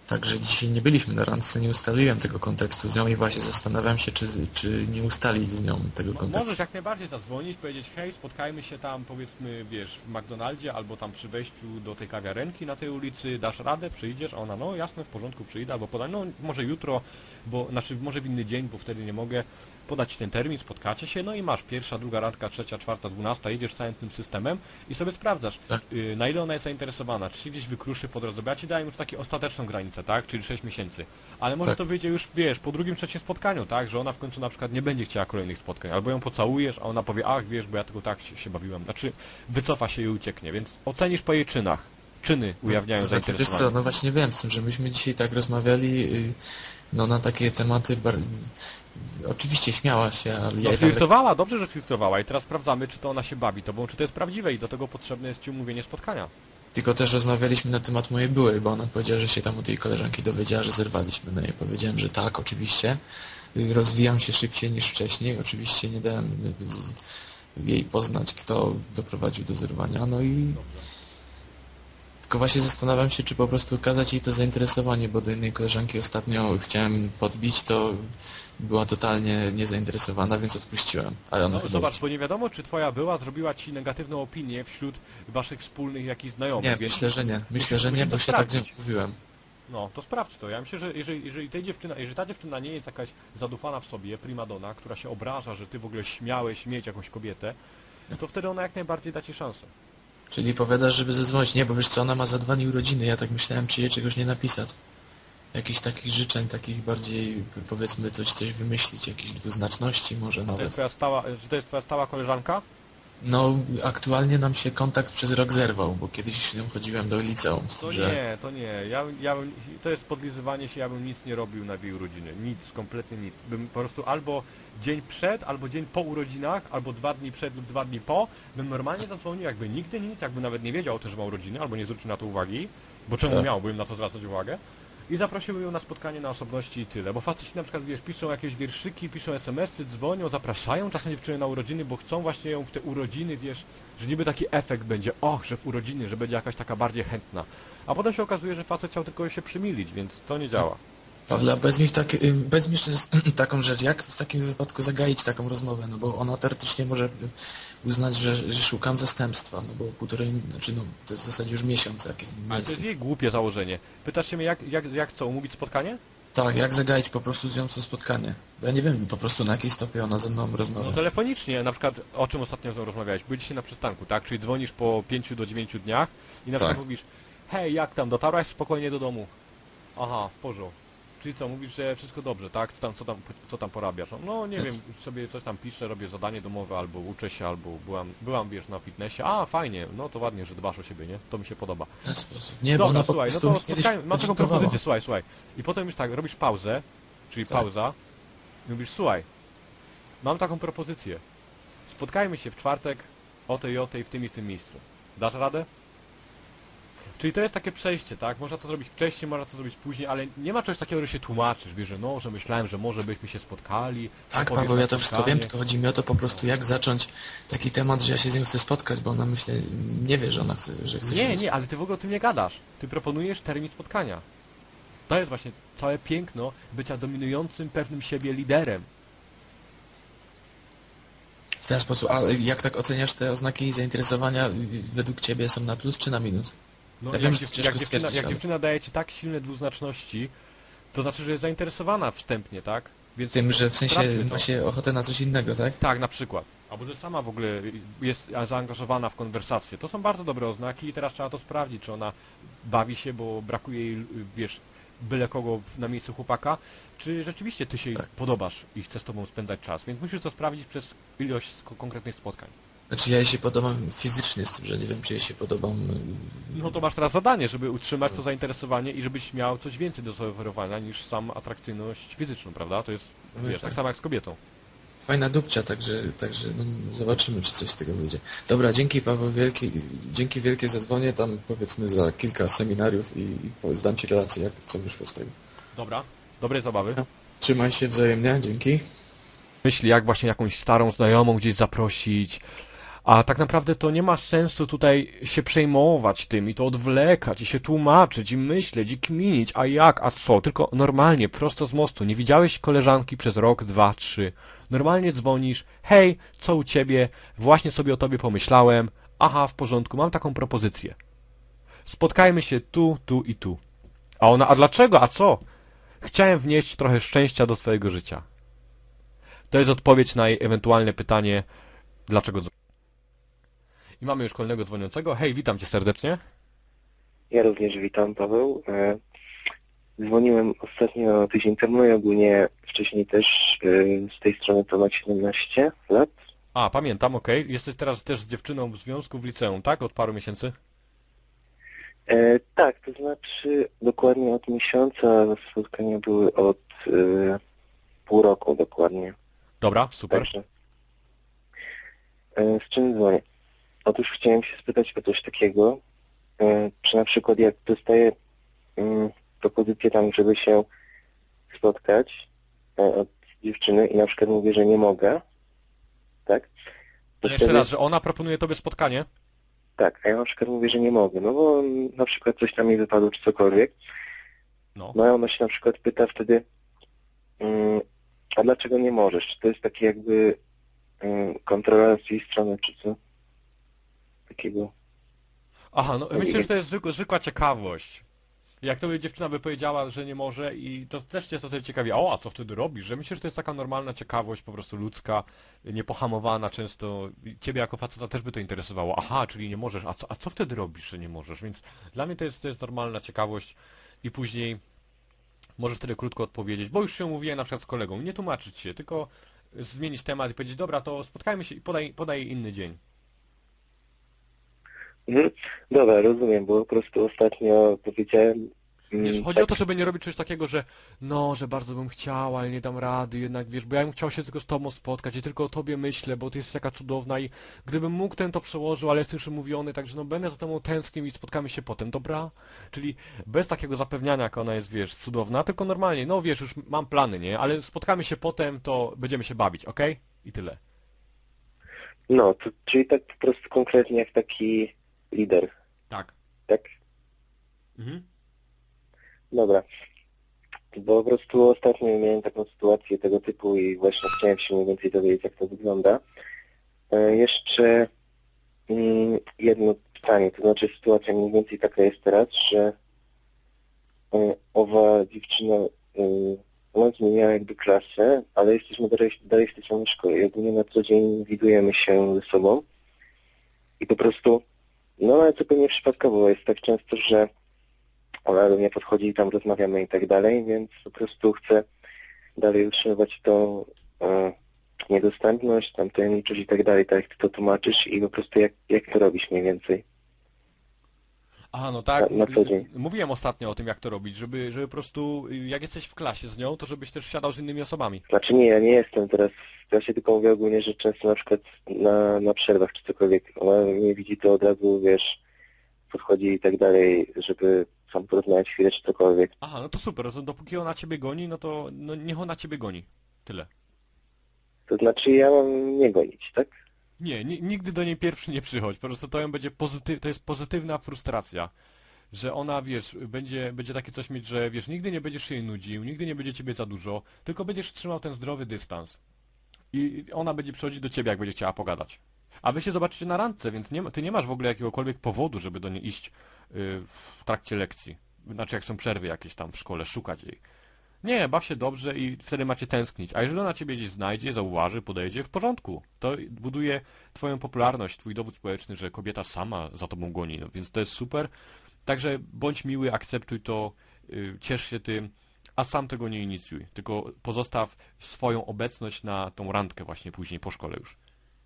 Także dzisiaj nie byliśmy na randce, nie ustaliłem tego kontekstu z nią i właśnie zastanawiam się, czy, czy nie ustalić z nią tego Mo- kontekstu. Możesz jak najbardziej zadzwonić, powiedzieć hej, spotkajmy się tam powiedzmy, wiesz, w McDonaldzie albo tam przy wejściu do tej kawiarenki na tej ulicy, dasz radę, przyjdziesz, a ona no jasne, w porządku, przyjdę, albo podaj, no może jutro, bo znaczy może w inny dzień, bo wtedy nie mogę, podać ci ten termin, spotkacie się, no i masz pierwsza, druga randka, trzecia, czwarta, dwunasta, jedziesz całym tym systemem i sobie sprawdzasz, Tak. y, na ile ona jest zainteresowana, czy się gdzieś wykruszy po drodze, bo ja ci dałem już taką ostateczną granicę, tak, czyli sześć miesięcy, ale może Tak. to wyjdzie już, wiesz, po drugim, trzecim spotkaniu, tak, że ona w końcu na przykład nie będzie chciała kolejnych spotkań, albo ją pocałujesz, a ona powie, ach, wiesz, bo ja tylko tak się, się bawiłam, znaczy wycofa się i ucieknie, więc ocenisz po jej czynach. Czyny ujawniają To znaczy, wiesz zainteresowanie. co, no właśnie wiem z tym, że myśmy dzisiaj tak rozmawiali y, no na takie tematy bar... Oczywiście śmiała się, ale No ja i tak flirtowała, dobrze, że flirtowała i teraz sprawdzamy, czy to ona się bawi tobą, czy to jest prawdziwe i do tego potrzebne jest ci umówienie spotkania. tylko też rozmawialiśmy na temat mojej byłej, bo ona powiedziała, że się tam u tej koleżanki dowiedziała, że zerwaliśmy. No i powiedziałem, że tak, oczywiście. Y, Rozwijam się szybciej niż wcześniej. Oczywiście nie dałem y, z- jej poznać, kto doprowadził do zerwania. No i tylko właśnie zastanawiam się, czy po prostu okazać jej to zainteresowanie, bo do innej koleżanki ostatnio chciałem podbić, to była totalnie niezainteresowana, więc odpuściłem. Ale ona No chyba zobacz, bo nie wiadomo, czy twoja była zrobiła ci negatywną opinię wśród waszych wspólnych jakichś znajomych, Nie, więc... myślę, że nie. Myślę, że musimy nie, to bo się tak z nią sprawdzić. mówiłem. No, to sprawdź to. Ja myślę, że jeżeli, jeżeli, tej dziewczyna, jeżeli ta dziewczyna nie jest jakaś zadufana w sobie, primadona, która się obraża, że ty w ogóle śmiałeś mieć jakąś kobietę, to wtedy ona jak najbardziej da ci szansę. Czyli powiadasz, żeby zadzwonić. Nie, bo wiesz co, ona ma za dwa dni urodziny. Ja tak myślałem, czy jej czegoś nie napisać. Jakichś takich życzeń, takich bardziej, powiedzmy, coś, coś wymyślić, jakichś dwuznaczności może To jest nawet. twoja stała, czy to jest twoja stała koleżanka? No, aktualnie nam się kontakt przez rok zerwał, bo kiedyś z nią chodziłem do liceum. z To tym, że... nie, to nie. Ja, ja bym, to jest podlizywanie się, ja bym nic nie robił na jej urodziny. Nic, kompletnie nic. Bym po prostu albo dzień przed, albo dzień po urodzinach, albo dwa dni przed lub dwa dni po, bym normalnie zadzwonił, jakby nigdy nic, jakby nawet nie wiedział o tym, że ma urodziny, albo nie zwrócił na to uwagi, bo czemu Tak. miałbym na to zwracać uwagę? I zaprosiłbym ją na spotkanie na osobności i tyle, bo faceci na przykład, wiesz, piszą jakieś wierszyki, piszą es em esy, dzwonią, zapraszają czasem dziewczyny na urodziny, bo chcą właśnie ją w te urodziny, wiesz, że niby taki efekt będzie, och, że w urodziny, że będzie jakaś taka bardziej chętna. A potem się okazuje, że facet chciał tylko się przymilić, więc to nie działa. Pawle, powiedz mi, w taki, y, powiedz mi jeszcze z- taką rzecz, jak w takim wypadku zagaić taką rozmowę, no bo ona teoretycznie może y, uznać, że, że szukam zastępstwa, no bo półtorej, znaczy no, to jest w zasadzie już miesiąc, jak nie Ale to jest jestem. jej głupie założenie. Pytasz się mnie, jak, jak, jak co, umówić spotkanie? Tak, jak zagaić po prostu z nią to spotkanie? Bo ja nie wiem po prostu na jakiej stopie ona ze mną No rozmawia. telefonicznie, na przykład o czym ostatnio z nią rozmawiałeś? Byliście na przystanku, tak? Czyli dzwonisz po pięciu do dziewięciu dniach i na przykład Tak. mówisz, hej, jak tam, dotarłaś spokojnie do domu? Aha, w porządku. Czyli co, mówisz, że wszystko dobrze, tak? Co tam, co tam, co tam porabiasz? No nie Tak. wiem, sobie coś tam piszę, robię zadanie domowe, albo uczę się, albo byłam, byłam, wiesz, na fitnessie. A, fajnie, no to ładnie, że dbasz o siebie, nie? To mi się podoba. W ten sposób. Nie, bo Dobra, ona po słuchaj, no prostu to mi kiedyś spotkajmy, mam taką podziękowała. propozycję, słuchaj, słuchaj. I potem już tak, robisz pauzę, czyli Tak. pauza, i mówisz, słuchaj, mam taką propozycję. Spotkajmy się w czwartek o tej i o tej w tym i w tym miejscu. Dasz radę? Czyli to jest takie przejście, tak? Można to zrobić wcześniej, można to zrobić później, ale nie ma czegoś takiego, że się tłumaczysz, wiesz, że no, że myślałem, że może byśmy się spotkali. Tak, powiesz Paweł, na ja to wszystko spotkanie. wiem, tylko chodzi mi o to po prostu, jak zacząć taki temat, że ja się z nią chcę spotkać, bo ona myślę, nie wie, że ona chce, że chce Nie, się... nie, ale ty w ogóle o tym nie gadasz. Ty proponujesz termin spotkania. To jest właśnie całe piękno bycia dominującym pewnym siebie liderem. W ten sposób, a jak tak oceniasz te oznaki jej zainteresowania, y, według Ciebie są na plus czy na minus? No, Ja jak, wiem, że dziew- ciężko jak, dziewczyna, stwierdzić, jak ale- dziewczyna daje ci tak silne dwuznaczności, to znaczy, że jest zainteresowana wstępnie, tak? Więc Tym, że w sensie sprawdźmy to. ma się ochotę na coś innego, tak? Tak, na przykład. Albo że sama w ogóle jest zaangażowana w konwersację. To są bardzo dobre oznaki i teraz trzeba to sprawdzić, czy ona bawi się, bo brakuje jej, wiesz, byle kogo w- na miejscu chłopaka, czy rzeczywiście ty się jej Tak. podobasz i chce z tobą spędzać czas. Więc musisz to sprawdzić przez ilość sk- konkretnych spotkań. Znaczy ja jej się podobam fizycznie, z tym, że nie wiem, czy jej się podobam... y, No to masz teraz zadanie, żeby utrzymać to zainteresowanie i żebyś miał coś więcej do zaoferowania niż sam atrakcyjność fizyczną, prawda? To jest, No wiesz, tak. tak samo jak z kobietą. Fajna dupcia, także, także no, zobaczymy, czy coś z tego wyjdzie. Dobra, dzięki Paweł wielkie, dzięki wielkie za dzwonię, tam powiedzmy za kilka seminariów i, i po- zdam Ci relację, jak co wyszło z tego. Dobra, dobrej zabawy. Trzymaj się wzajemnie, dzięki. Myśli, jak właśnie jakąś starą znajomą gdzieś zaprosić, A tak naprawdę to nie ma sensu tutaj się przejmować tym i to odwlekać i się tłumaczyć i myśleć i kminić, a jak, a co, tylko normalnie, prosto z mostu. Nie widziałeś koleżanki przez rok, dwa, trzy. Normalnie dzwonisz, hej, co u ciebie, właśnie sobie o tobie pomyślałem, aha, w porządku, mam taką propozycję. Spotkajmy się tu, tu i tu. A ona, a dlaczego, a co? Chciałem wnieść trochę szczęścia do swojego życia. To jest odpowiedź na jej ewentualne pytanie, dlaczego dzwonię. I mamy już kolejnego dzwoniącego. Hej, witam cię serdecznie. Ja również witam, Paweł. E, Dzwoniłem ostatnio tydzień temu i ogólnie wcześniej też e, z tej strony to ma siedemnaście lat. A, pamiętam, okej. Jesteś teraz też z dziewczyną w związku w liceum, tak? Od paru miesięcy? E, tak, to znaczy dokładnie od miesiąca, spotkania były od e, pół roku dokładnie. Dobra, super. Także, e, z czym dzwonię? Otóż chciałem się spytać o coś takiego, e, czy na przykład jak dostaję mm, propozycję tam, żeby się spotkać e, od dziewczyny i na przykład mówię, że nie mogę, tak? To Jeszcze wtedy- raz, że ona proponuje tobie spotkanie? Tak, a ja na przykład mówię, że nie mogę, no bo mm, na przykład coś tam mi wypadło, czy cokolwiek. No. No i ona się na przykład pyta wtedy, mm, a dlaczego nie możesz? Czy to jest takie jakby mm, kontrola z jej strony, czy co? Takiego. Aha, no myślę, że to jest zwykła, zwykła ciekawość. Jak tobie dziewczyna by powiedziała, że nie może i to też cię to wtedy ciekawi, o, a co wtedy robisz? Że myślę, że to jest taka normalna ciekawość, po prostu ludzka, niepohamowana często. Ciebie jako faceta też by to interesowało. Aha, czyli nie możesz, a co, a co wtedy robisz, że nie możesz? Więc dla mnie to jest, to jest normalna ciekawość i później możesz wtedy krótko odpowiedzieć, bo już się mówiłem na przykład z kolegą, nie tłumaczyć się, tylko zmienić temat i powiedzieć, dobra, to spotkajmy się i podaj, podaj inny dzień. Mhm. Dobra, rozumiem, bo po prostu ostatnio powiedziałem... mm, Wiesz, chodzi tak, o to, żeby nie robić czegoś takiego, że no, że bardzo bym chciał, ale nie dam rady, jednak wiesz, bo ja bym chciał się tylko z tobą spotkać i tylko o tobie myślę, bo ty jesteś taka cudowna i gdybym mógł, ten to przełożył, ale jestem już umówiony, także no będę za tobą tęsknił i spotkamy się potem, dobra? Czyli bez takiego zapewniania, jak ona jest, wiesz, cudowna, tylko normalnie, no wiesz, już mam plany, nie? Ale spotkamy się potem, to będziemy się bawić, okej? I tyle. No, to, czyli tak po prostu konkretnie jak taki lider, Tak. tak? Mhm. Dobra. Bo po prostu ostatnio miałem taką sytuację tego typu i właśnie chciałem się mniej więcej dowiedzieć, jak to wygląda. E, jeszcze mm, jedno pytanie, to znaczy sytuacja mniej więcej taka jest teraz, że e, owa dziewczyna, e, ona zmieniała jakby klasę, ale jesteśmy dalej, dalej w tej samej szkole i ogólnie na co dzień widujemy się ze sobą i po prostu, no ale zupełnie przypadkowo jest tak często, że ona do mnie podchodzi i tam rozmawiamy i tak dalej, więc po prostu chcę dalej utrzymywać tą e, niedostępność, tam tajemniczość i tak dalej, tak jak ty to tłumaczysz i po prostu jak, jak to robisz mniej więcej. Aha, no tak. Na- na co dzień. Mówiłem ostatnio o tym, jak to robić, żeby, żeby po prostu, jak jesteś w klasie z nią, to żebyś też siadał z innymi osobami. Znaczy nie, ja nie jestem teraz w klasie, tylko mówię ogólnie, że często na przykład na, na przerwach czy cokolwiek, ona nie widzi to od razu, wiesz, podchodzi i tak dalej, żeby sam porozmawiać chwilę czy cokolwiek. Aha, no to super, to dopóki ona ciebie goni, no to no niech ona ciebie goni. Tyle. To znaczy ja mam nie gonić, tak? Nie, ni- nigdy do niej pierwszy nie przychodź, po prostu to ją będzie pozytyw, to jest pozytywna frustracja, że ona, wiesz, będzie, będzie takie coś mieć, że wiesz, nigdy nie będziesz się jej nudził, nigdy nie będzie ciebie za dużo, tylko będziesz trzymał ten zdrowy dystans. I ona będzie przychodzić do ciebie, jak będzie chciała pogadać. A wy się zobaczycie na randce, więc nie, ma- ty nie masz w ogóle jakiegokolwiek powodu, żeby do niej iść y, w trakcie lekcji. Znaczy jak są przerwy jakieś tam w szkole, szukać jej. Nie, baw się dobrze i wtedy macie tęsknić. A jeżeli ona ciebie gdzieś znajdzie, zauważy, podejdzie, w porządku. To buduje twoją popularność, twój dowód społeczny, że kobieta sama za tobą goni. No, więc to jest super. Także bądź miły, akceptuj to, y, ciesz się tym, a sam tego nie inicjuj. Tylko pozostaw swoją obecność na tą randkę właśnie później po szkole już.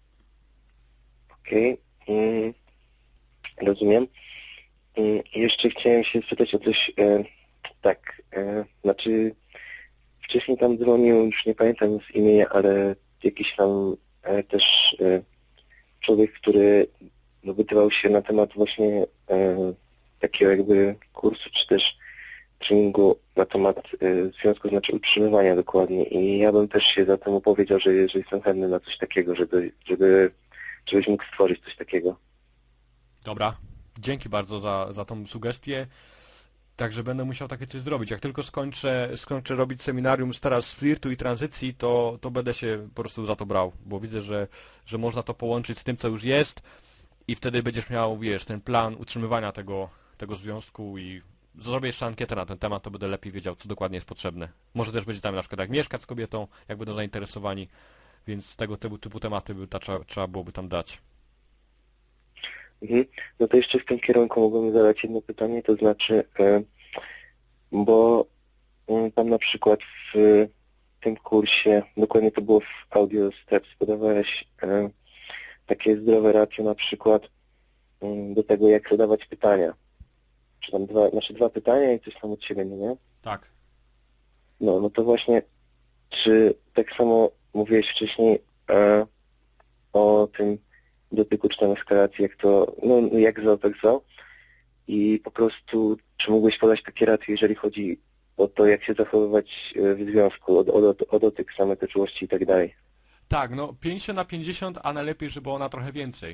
Okej, mm, rozumiem. Mm, jeszcze chciałem się spytać o coś, e, tak, e, znaczy wcześniej tam dzwonił, już nie pamiętam z imienia, ale jakiś tam e, też e, człowiek, który dopytywał się na temat właśnie e, takiego jakby kursu, czy też treningu na temat e, związku, znaczy utrzymywania dokładnie i ja bym też się za tym opowiedział, że, że jestem chętny na coś takiego, żeby, żeby czy byś mógł stworzyć coś takiego. Dobra, dzięki bardzo za, za tą sugestię. Także będę musiał takie coś zrobić. Jak tylko skończę, skończę robić seminarium teraz z flirtu i tranzycji, to, to będę się po prostu za to brał, bo widzę, że, że można to połączyć z tym, co już jest i wtedy będziesz miał, wiesz, ten plan utrzymywania tego, tego związku i zrobię jeszcze ankietę na ten temat, to będę lepiej wiedział, co dokładnie jest potrzebne. Może też będzie tam na przykład jak mieszkać z kobietą, jak będą zainteresowani, więc tego typu, typu tematy by, ta, trzeba, trzeba byłoby tam dać. Mhm. No to jeszcze w tym kierunku mogłem zadać jedno pytanie, to znaczy, e, bo e, tam na przykład w tym kursie, dokładnie to było w Audio Steps, podawałeś e, takie zdrowe racje na przykład e, do tego, jak zadawać pytania. Czy tam dwa, znaczy dwa pytania i coś tam od siebie, nie? Tak. No, no to właśnie, czy tak samo mówiłeś wcześniej e, o tym dotyku czy tam eskalacji, jak to, no jak zwał, tak zwał. I po prostu, czy mógłbyś podać takie rady, jeżeli chodzi o to, jak się zachowywać w związku, o, o, o dotyk, same te czułości i tak dalej. Tak, no pięćdziesiąt na pięćdziesiąt, a najlepiej, żeby ona trochę więcej.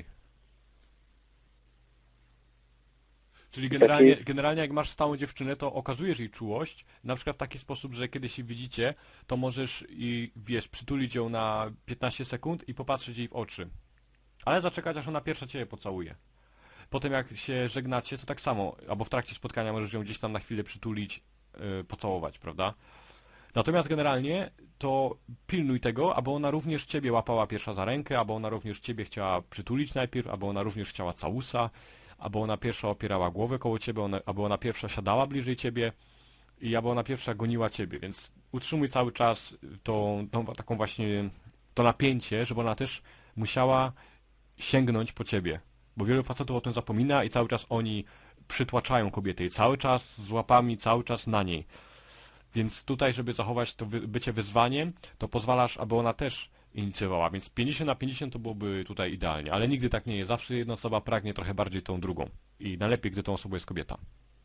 Czyli generalnie, generalnie jak masz stałą dziewczynę, to okazujesz jej czułość, na przykład w taki sposób, że kiedy się widzicie, to możesz i wiesz, przytulić ją na piętnaście sekund i popatrzeć jej w oczy. Ale zaczekać, aż ona pierwsza ciebie pocałuje. Potem jak się żegnacie, to tak samo, albo w trakcie spotkania możesz ją gdzieś tam na chwilę przytulić, yy, pocałować, prawda? Natomiast generalnie to pilnuj tego, aby ona również ciebie łapała pierwsza za rękę, aby ona również ciebie chciała przytulić najpierw, aby ona również chciała całusa, aby ona pierwsza opierała głowę koło ciebie, ona, aby ona pierwsza siadała bliżej ciebie i aby ona pierwsza goniła ciebie, więc utrzymuj cały czas tą, tą taką właśnie to napięcie, żeby ona też musiała sięgnąć po ciebie, bo wielu facetów o tym zapomina i cały czas oni przytłaczają kobietę i cały czas z łapami, cały czas na niej. Więc tutaj, żeby zachować to bycie wyzwaniem, to pozwalasz, aby ona też inicjowała, więc pięćdziesiąt na pięćdziesiąt to byłoby tutaj idealnie, ale nigdy tak nie jest. Zawsze jedna osoba pragnie trochę bardziej tą drugą i najlepiej, gdy tą osobą jest kobieta.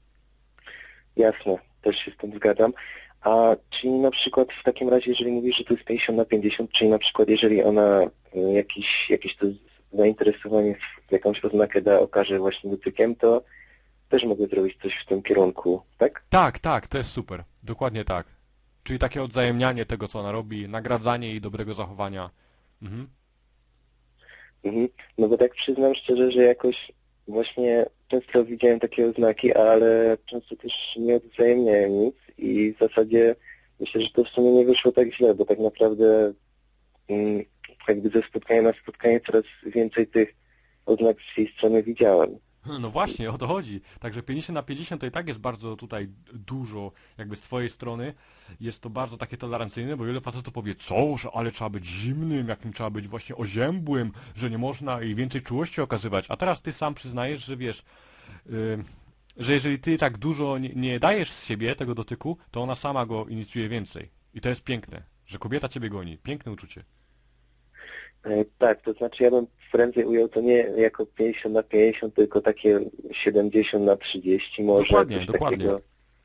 Jasne, też się z tym zgadzam. A czyli na przykład w takim razie, jeżeli mówisz, że to jest pięćdziesiąt na pięćdziesiąt, czyli na przykład jeżeli ona jakiś, jakiś to zainteresowanie w jakąś oznakę da, okaże właśnie dotykiem, to też mogę zrobić coś w tym kierunku, tak? Tak, tak, to jest super. Dokładnie tak. Czyli takie odzajemnianie tego, co ona robi, nagradzanie jej dobrego zachowania. Mhm. Mhm. No bo tak przyznam szczerze, że jakoś właśnie często widziałem takie oznaki, ale często też nie odwzajemniałem nic i w zasadzie myślę, że to w sumie nie wyszło tak źle, bo tak naprawdę mm, jakby ze spotkania na spotkanie coraz więcej tych oznak z jej strony widziałem. No właśnie, o to chodzi. Także pięćdziesiąt na pięćdziesiąt to i tak jest bardzo tutaj dużo, jakby z twojej strony. Jest to bardzo takie tolerancyjne, bo wiele facetów powie, co, że ale trzeba być zimnym, jakim trzeba być właśnie oziębłym, że nie można i więcej czułości okazywać. A teraz ty sam przyznajesz, że wiesz, yy, że jeżeli ty tak dużo nie, nie dajesz z siebie tego dotyku, to ona sama go inicjuje więcej. I to jest piękne, że kobieta ciebie goni. Piękne uczucie. E, tak, to znaczy ja bym prędzej ujął to nie jako pięćdziesiąt na pięćdziesiąt, tylko takie siedemdziesiąt na trzydzieści może. Dokładnie, coś dokładnie. Takiego.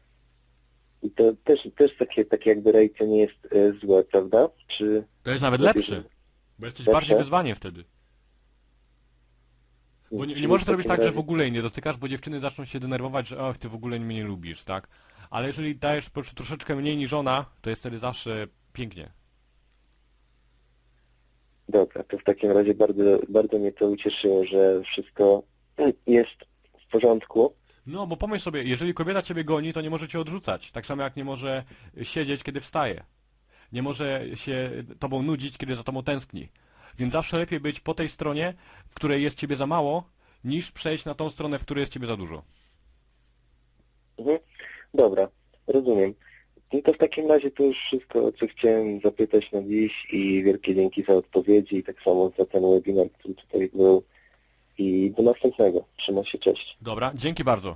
I to też, też takie, takie jakby ratio nie jest e, złe, prawda? Czy... To jest nawet lepiej, lepsze, bo jesteś lepsze? bardziej wyzwaniem wtedy. Bo nie, nie możesz to robić tak, że w ogóle jej nie dotykasz, bo dziewczyny zaczną się denerwować, że och, ty w ogóle mnie nie lubisz, tak? Ale jeżeli dajesz po prostu troszeczkę mniej niż ona, to jest wtedy zawsze pięknie. Dobra, to w takim razie bardzo, bardzo mnie to ucieszyło, że wszystko jest w porządku. No, bo pomyśl sobie, jeżeli kobieta ciebie goni, to nie może cię odrzucać. Tak samo jak nie może siedzieć, kiedy wstaje. Nie może się tobą nudzić, kiedy za tobą tęskni. Więc zawsze lepiej być po tej stronie, w której jest ciebie za mało, niż przejść na tą stronę, w której jest ciebie za dużo. Mhm. Dobra, rozumiem. No to w takim razie to już wszystko, o co chciałem zapytać na dziś i wielkie dzięki za odpowiedzi i tak samo za ten webinar, który tutaj był. I do następnego. Trzymaj się, cześć. Dobra, dzięki bardzo.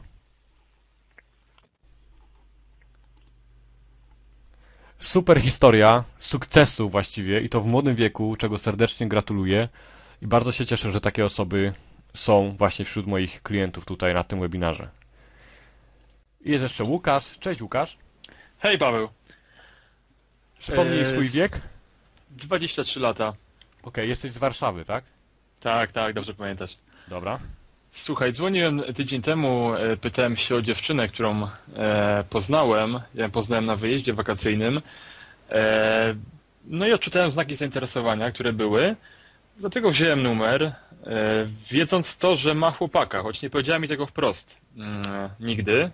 Super historia sukcesu właściwie i to w młodym wieku, czego serdecznie gratuluję i bardzo się cieszę, że takie osoby są właśnie wśród moich klientów tutaj na tym webinarze. Jest jeszcze Łukasz. Cześć Łukasz. Hej Paweł. Przypomnij Eee, swój wiek. dwadzieścia trzy lata. Okej, jesteś z Warszawy, tak? Tak, tak, dobrze pamiętasz. Dobra. Słuchaj, dzwoniłem tydzień temu, e, pytałem się o dziewczynę, którą e, poznałem. Ja ją poznałem na wyjeździe wakacyjnym. E, no i odczytałem znaki zainteresowania, które były. Dlatego wziąłem numer, e, wiedząc to, że ma chłopaka, choć nie powiedziała mi tego wprost. Mm, nigdy.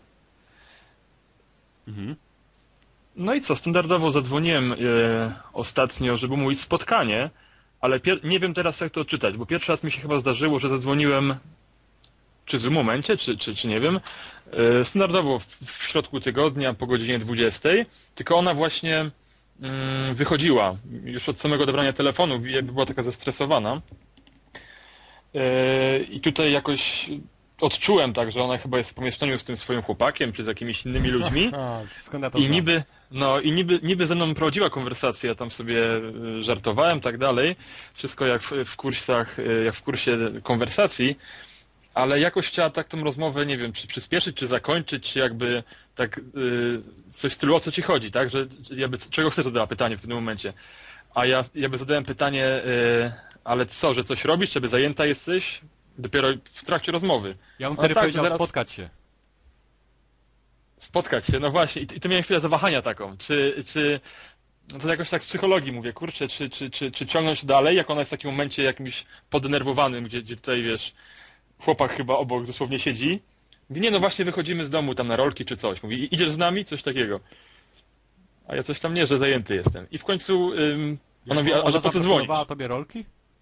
Mhm. No i co, standardowo zadzwoniłem e, ostatnio, żeby mówić spotkanie, ale pier- nie wiem teraz jak to odczytać, bo pierwszy raz mi się chyba zdarzyło, że zadzwoniłem czy w złym momencie, czy, czy, czy nie wiem, e, standardowo w, w środku tygodnia po godzinie dwudziestej, tylko ona właśnie mm, wychodziła już od samego odebrania telefonu, jakby była taka zestresowana. E, I tutaj jakoś odczułem tak, że ona chyba jest w pomieszczeniu z tym swoim chłopakiem, czy z jakimiś innymi ludźmi. A, skąd ja to I znam? niby, no i niby, niby ze mną prowadziła konwersację, ja tam sobie y, żartowałem, tak dalej. Wszystko jak w, w kursach, y, jak w kursie konwersacji, ale jakoś chciała tak tą rozmowę, nie wiem, czy przyspieszyć, czy zakończyć, czy jakby tak y, coś w stylu o co ci chodzi, tak? Że jakby czego chcesz, zadała pytanie w pewnym momencie. A ja jakby zadałem pytanie, y, ale co, że coś robisz, czy by zajęta jesteś? Dopiero w trakcie rozmowy. Ja bym No wtedy tak, powiedział zaraz- spotkać się. Spotkać się, no właśnie. I to, i to miałem chwilę zawahania taką. Czy, czy no to jakoś tak z psychologii mówię, kurczę, czy, czy, czy, czy ciągnąć dalej, jak ona jest w takim momencie jakimś poddenerwowanym, gdzie, gdzie tutaj, wiesz, chłopak chyba obok dosłownie siedzi. Mówi, nie no właśnie wychodzimy z domu tam na rolki czy coś. Mówi, "I- idziesz z nami? Coś takiego. A ja coś tam nie, że zajęty jestem. I w końcu ym, ona mówi, a, a że po co dzwonisz? zaproponowała tobie rolki?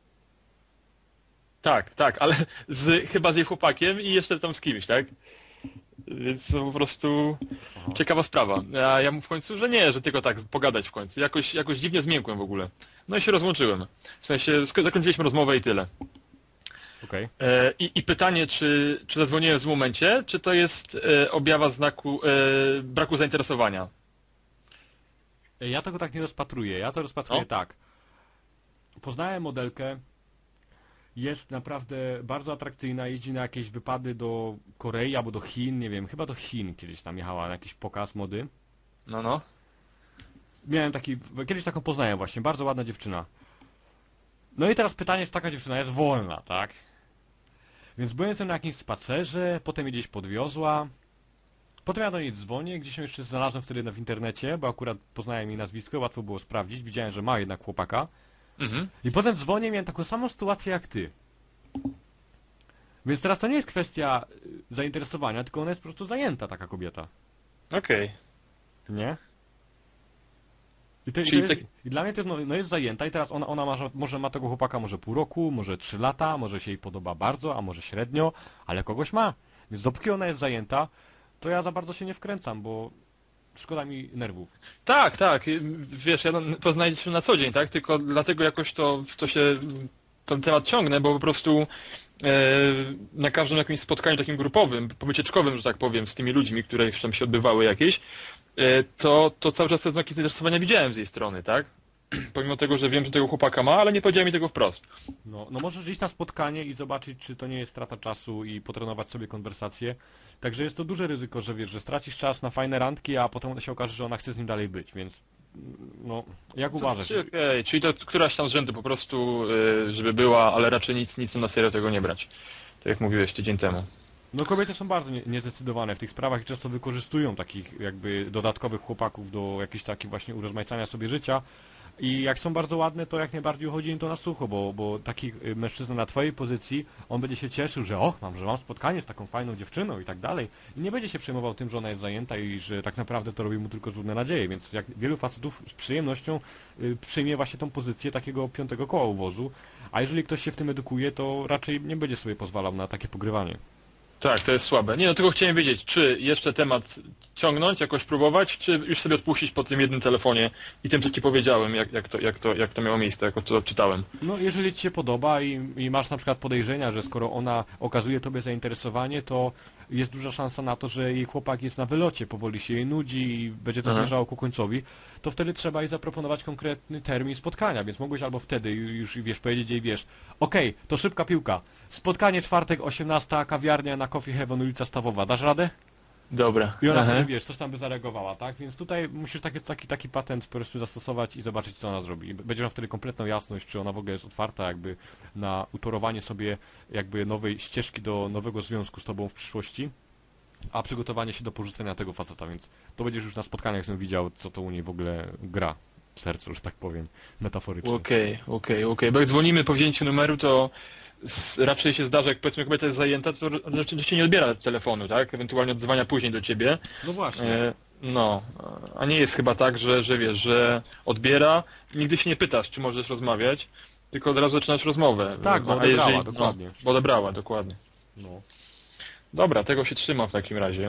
Tak, tak, ale z, chyba z jej chłopakiem i jeszcze tam z kimś, tak? Więc to po prostu ciekawa sprawa. A ja mu w końcu, że nie, że tylko tak pogadać w końcu. Jakoś, jakoś dziwnie zmiękłem w ogóle. No i się rozłączyłem. W sensie sk- zakończyliśmy rozmowę i tyle. Okej. E, i, I pytanie, czy, czy zadzwoniłem w złym momencie, czy to jest e, objawa znaku e, braku zainteresowania? Ja tego tak nie rozpatruję. Ja to rozpatruję O. tak. Poznałem modelkę. Jest naprawdę bardzo atrakcyjna, jeździ na jakieś wypady do Korei albo do Chin, nie wiem, chyba do Chin kiedyś tam jechała na jakiś pokaz mody. No, no. Miałem taki, kiedyś taką poznałem właśnie, bardzo ładna dziewczyna. No i teraz pytanie, czy taka dziewczyna jest wolna, tak? Więc byłem z nią na jakimś spacerze, potem mnie gdzieś podwiozła. Potem ja do niej dzwonię, gdzieś ją jeszcze znalazłem wtedy w internecie, bo akurat poznałem jej nazwisko, łatwo było sprawdzić, widziałem, że ma jednak chłopaka. Mhm. I potem dzwonię, miałem taką samą sytuację jak ty. Więc teraz to nie jest kwestia y, zainteresowania, tylko ona jest po prostu zajęta, taka kobieta. Okej. Nie? I, to, i, to Czyli jest, tak- I dla mnie to jest, no, no jest zajęta i teraz ona, ona ma, może ma tego chłopaka może pół roku, może trzy lata, może się jej podoba bardzo, a może średnio, ale kogoś ma. Więc dopóki ona jest zajęta, to ja za bardzo się nie wkręcam, bo szkoda mi nerwów. Tak, tak. y, Wiesz, ja poznaję się na co dzień, tak? Tylko dlatego jakoś to, w to się ten temat ciągnę, bo po prostu e, na każdym jakimś spotkaniu takim grupowym, wycieczkowym, że tak powiem, z tymi ludźmi, które już tam się odbywały jakieś, e, to, to cały czas te znaki zainteresowania widziałem z jej strony, tak? Pomimo tego, że wiem, że tego chłopaka ma, ale nie powiedziała mi tego wprost. No, no możesz iść na spotkanie i zobaczyć, czy to nie jest strata czasu i potrenować sobie konwersację. Także jest to duże ryzyko, że wiesz, że stracisz czas na fajne randki, a potem się okaże, że ona chce z nim dalej być, więc no, jak uważasz? Czyli, okej, czyli to któraś tam z rzędu po prostu, e, żeby była, ale raczej nic, nic na serio tego nie brać. Tak jak mówiłeś tydzień temu. No kobiety są bardzo nie, niezdecydowane w tych sprawach i często wykorzystują takich jakby dodatkowych chłopaków do jakichś takich właśnie urozmaicania sobie życia. I jak są bardzo ładne, to jak najbardziej uchodzi im to na sucho, bo, bo taki y, mężczyzna na twojej pozycji, on będzie się cieszył, że och, mam, że mam spotkanie z taką fajną dziewczyną i tak dalej. I nie będzie się przejmował tym, że ona jest zajęta i że tak naprawdę to robi mu tylko złudne nadzieje. Więc jak wielu facetów z przyjemnością y, przyjmie właśnie tą pozycję takiego piątego koła uwozu, a jeżeli ktoś się w tym edukuje, to raczej nie będzie sobie pozwalał na takie pogrywanie. Tak, to jest słabe. Nie no, tylko chciałem wiedzieć, czy jeszcze temat ciągnąć, jakoś próbować, czy już sobie odpuścić po tym jednym telefonie i tym, co ci powiedziałem, jak, jak, to, jak, to, jak to miało miejsce, jak to odczytałem. No, jeżeli ci się podoba i, i masz na przykład podejrzenia, że skoro ona okazuje tobie zainteresowanie, to jest duża szansa na to, że jej chłopak jest na wylocie, powoli się jej nudzi i będzie to Aha. zmierzało ku końcowi, to wtedy trzeba jej zaproponować konkretny termin spotkania, więc mogłeś albo wtedy już, wiesz, powiedzieć jej, wiesz, okej, to szybka piłka, spotkanie czwartek, osiemnasta, kawiarnia na Coffee Heaven, ulica Stawowa, dasz radę? Dobra. I ona Aha. wtedy, wiesz, coś tam by zareagowała, tak? Więc tutaj musisz taki, taki, taki patent po prostu zastosować i zobaczyć, co ona zrobi. Będziesz miał wtedy kompletną jasność, czy ona w ogóle jest otwarta jakby na utorowanie sobie jakby nowej ścieżki do nowego związku z tobą w przyszłości, a przygotowanie się do porzucenia tego faceta, więc to będziesz już na spotkaniach z nią widział, co to u niej w ogóle gra w sercu, że tak powiem, metaforycznie. Okej, okej, okej. Bo jak dzwonimy po wzięciu numeru, to s- raczej się zdarza, jak powiedzmy kobieta jest zajęta, to rzeczywiście nie odbiera telefonu, tak? Ewentualnie odzwania później do ciebie. No właśnie. E, no, a nie jest chyba tak, że, że wiesz, że odbiera, nigdy się nie pytasz, czy możesz rozmawiać, tylko od razu zaczynasz rozmowę. Tak, bo A odebrała, dokładnie. No, bo odebrała, dokładnie. No. Dobra, tego się trzymam w takim razie.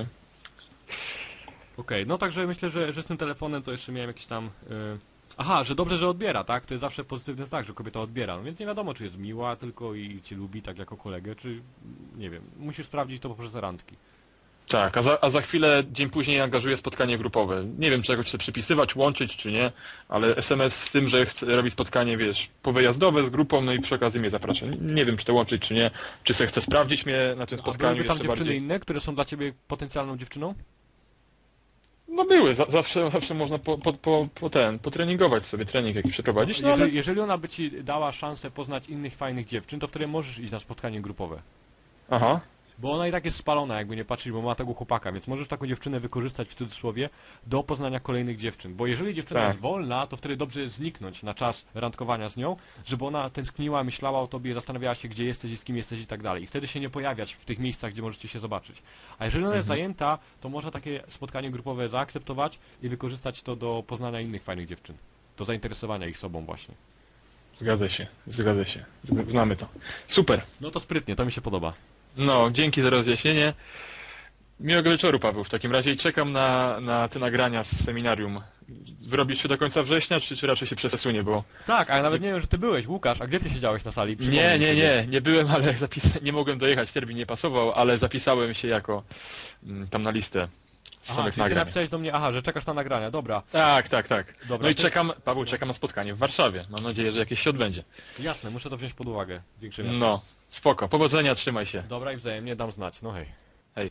Okej, no także myślę, że, że z tym telefonem to jeszcze miałem jakiś tam... Yy... Aha, że dobrze, że odbiera, tak? To jest zawsze pozytywny znak, że kobieta odbiera. No więc nie wiadomo, czy jest miła tylko i cię lubi tak jako kolegę, czy... nie wiem. Musisz sprawdzić to poprzez randki. Tak, a za, a za chwilę, dzień później angażuję spotkanie grupowe. Nie wiem, czy jakoś chcę przypisywać, łączyć, czy nie, ale es em es z tym, że chcę robić spotkanie, wiesz, powyjazdowe z grupą, no i przy okazji mnie zaprasza. Nie wiem, czy to łączyć, czy nie, czy sobie chcę sprawdzić mnie na tym A spotkaniu byłyby tam jeszcze dziewczyny bardziej. inne, które są dla ciebie potencjalną dziewczyną? No były, za, zawsze, zawsze można po, po, po, po ten, potreningować sobie, trening jakiś przeprowadzić, no ale... Jeżeli, jeżeli ona by ci dała szansę poznać innych fajnych dziewczyn, to wtedy możesz iść na spotkanie grupowe. Aha, Bo ona i tak jest spalona, jakby nie patrzeć, bo ma tego chłopaka, więc możesz taką dziewczynę wykorzystać w cudzysłowie do poznania kolejnych dziewczyn. Bo jeżeli dziewczyna Tak. jest wolna, to wtedy dobrze jest zniknąć na czas randkowania z nią, żeby ona tęskniła, myślała o tobie, zastanawiała się, gdzie jesteś i z kim jesteś i tak dalej. I wtedy się nie pojawiać w tych miejscach, gdzie możecie się zobaczyć. A jeżeli ona jest zajęta, to można takie spotkanie grupowe zaakceptować i wykorzystać to do poznania innych fajnych dziewczyn. Do zainteresowania ich sobą właśnie. zgadza się, zgadza się, Z- znamy to. Super. No to sprytnie, to mi się podoba. No, dzięki za rozjaśnienie. Miłego wieczoru, Paweł, w takim razie i czekam na, na te nagrania z seminarium. Wyrobisz się do końca września, czy, czy raczej się przesunie, bo... Tak, a ja nawet nie wiem, że ty byłeś, Łukasz, a gdzie ty siedziałeś na sali? Przypomnij Nie, mi nie, sobie. nie, nie byłem, ale zapisa... nie mogłem dojechać, termin nie pasował, ale zapisałem się jako mm, tam na listę z Aha, samych czyli ty nagrań. napisałeś do mnie, aha, że czekasz na nagrania, dobra. Tak, tak, tak. Dobra, No i ty- czekam, Paweł, czekam na spotkanie w Warszawie. Mam nadzieję, że jakieś się odbędzie. Jasne, muszę to wziąć pod uwagę. Większe miasto. No, spoko. Powodzenia, trzymaj się. Dobra i wzajemnie dam znać, no hej. Hej.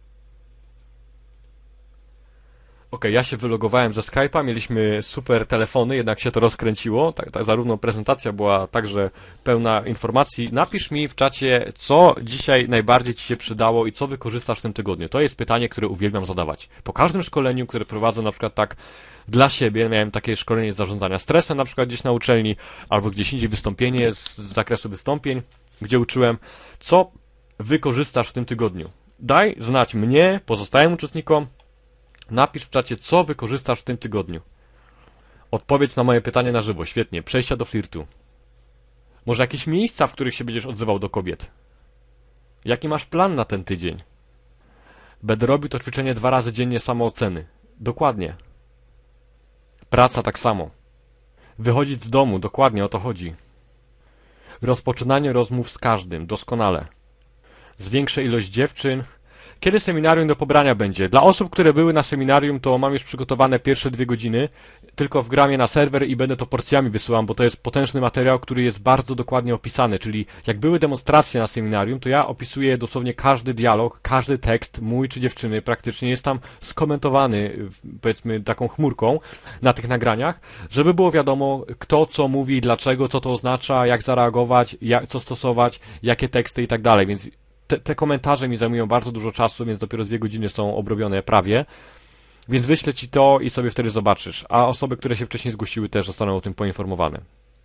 Okej, ja się wylogowałem ze Skype'a, mieliśmy super telefony, jednak się to rozkręciło. Tak, tak, zarówno prezentacja była także pełna informacji. Napisz mi w czacie, co dzisiaj najbardziej ci się przydało i co wykorzystasz w tym tygodniu. To jest pytanie, które uwielbiam zadawać. Po każdym szkoleniu, które prowadzę na przykład tak dla siebie, miałem takie szkolenie z zarządzania stresem na przykład gdzieś na uczelni, albo gdzieś indziej wystąpienie z z zakresu wystąpień, gdzie uczyłem, co wykorzystasz w tym tygodniu. Daj znać mnie, pozostałym uczestnikom. Napisz w czacie, co wykorzystasz w tym tygodniu. Odpowiedź na moje pytanie na żywo. Świetnie. Przejścia do flirtu. Może jakieś miejsca, w których się będziesz odzywał do kobiet. Jaki masz plan na ten tydzień? Będę robił to ćwiczenie dwa razy dziennie samooceny. Dokładnie. Praca tak samo. Wychodzić z domu. Dokładnie o to chodzi. Rozpoczynanie rozmów z każdym. Doskonale. Zwiększę ilość dziewczyn. Kiedy seminarium do pobrania będzie? Dla osób, które były na seminarium, to mam już przygotowane pierwsze dwie godziny, tylko wgram je na serwer i będę to porcjami wysyłam, bo to jest potężny materiał, który jest bardzo dokładnie opisany, czyli jak były demonstracje na seminarium, to ja opisuję dosłownie każdy dialog, każdy tekst, mój czy dziewczyny, praktycznie jest tam skomentowany, powiedzmy, taką chmurką na tych nagraniach, żeby było wiadomo, kto co mówi, dlaczego, co to oznacza, jak zareagować, jak, co stosować, jakie teksty i tak dalej, więc Te, te komentarze mi zajmują bardzo dużo czasu, więc dopiero dwie godziny są obrobione prawie. Więc wyślę ci to i sobie wtedy zobaczysz. A osoby, które się wcześniej zgłosiły, też zostaną o tym poinformowane.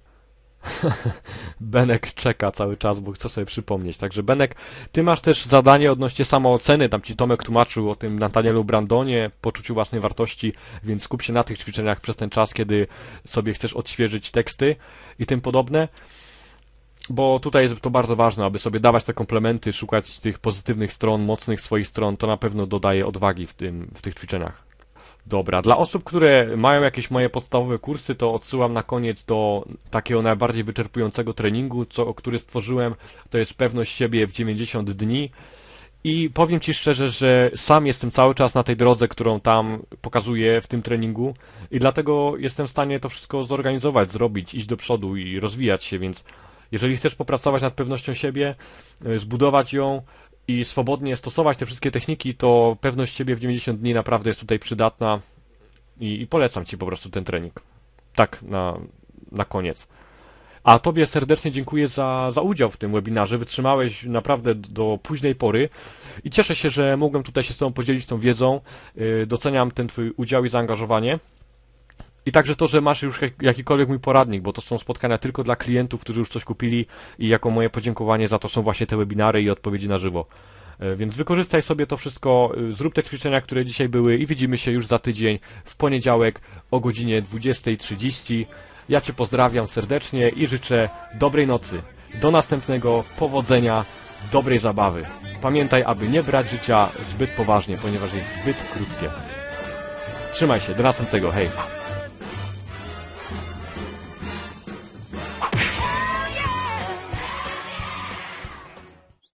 Benek czeka cały czas, bo chce sobie przypomnieć. Także Benek, ty masz też zadanie odnośnie samooceny. Tam ci Tomek tłumaczył o tym Nathanielu Brandonie, poczuciu własnej wartości, więc skup się na tych ćwiczeniach przez ten czas, kiedy sobie chcesz odświeżyć teksty i tym podobne. Bo tutaj jest to bardzo ważne, aby sobie dawać te komplementy, szukać tych pozytywnych stron, mocnych swoich stron, to na pewno dodaje odwagi w, tym, w tych ćwiczeniach. Dobra, dla osób, które mają jakieś moje podstawowe kursy, to odsyłam na koniec do takiego najbardziej wyczerpującego treningu, co, który stworzyłem, to jest pewność siebie w dziewięćdziesiąt dni. I powiem Ci szczerze, że sam jestem cały czas na tej drodze, którą tam pokazuję w tym treningu i dlatego jestem w stanie to wszystko zorganizować, zrobić, iść do przodu i rozwijać się, więc jeżeli chcesz popracować nad pewnością siebie, zbudować ją i swobodnie stosować te wszystkie techniki, to pewność siebie w dziewięćdziesiąt dni naprawdę jest tutaj przydatna i, i polecam Ci po prostu ten trening. Tak, na, na koniec. A Tobie serdecznie dziękuję za, za udział w tym webinarze. Wytrzymałeś naprawdę do późnej pory i cieszę się, że mogłem tutaj się z Tobą podzielić tą wiedzą. Doceniam ten Twój udział i zaangażowanie. I także to, że masz już jakikolwiek mój poradnik, bo to są spotkania tylko dla klientów, którzy już coś kupili i jako moje podziękowanie za to są właśnie te webinary i odpowiedzi na żywo. Więc wykorzystaj sobie to wszystko, zrób te ćwiczenia, które dzisiaj były i widzimy się już za tydzień w poniedziałek o godzinie dwudziestej trzydzieści. Ja Cię pozdrawiam serdecznie i życzę dobrej nocy. Do następnego, powodzenia, dobrej zabawy. Pamiętaj, aby nie brać życia zbyt poważnie, ponieważ jest zbyt krótkie. Trzymaj się, do następnego, hej!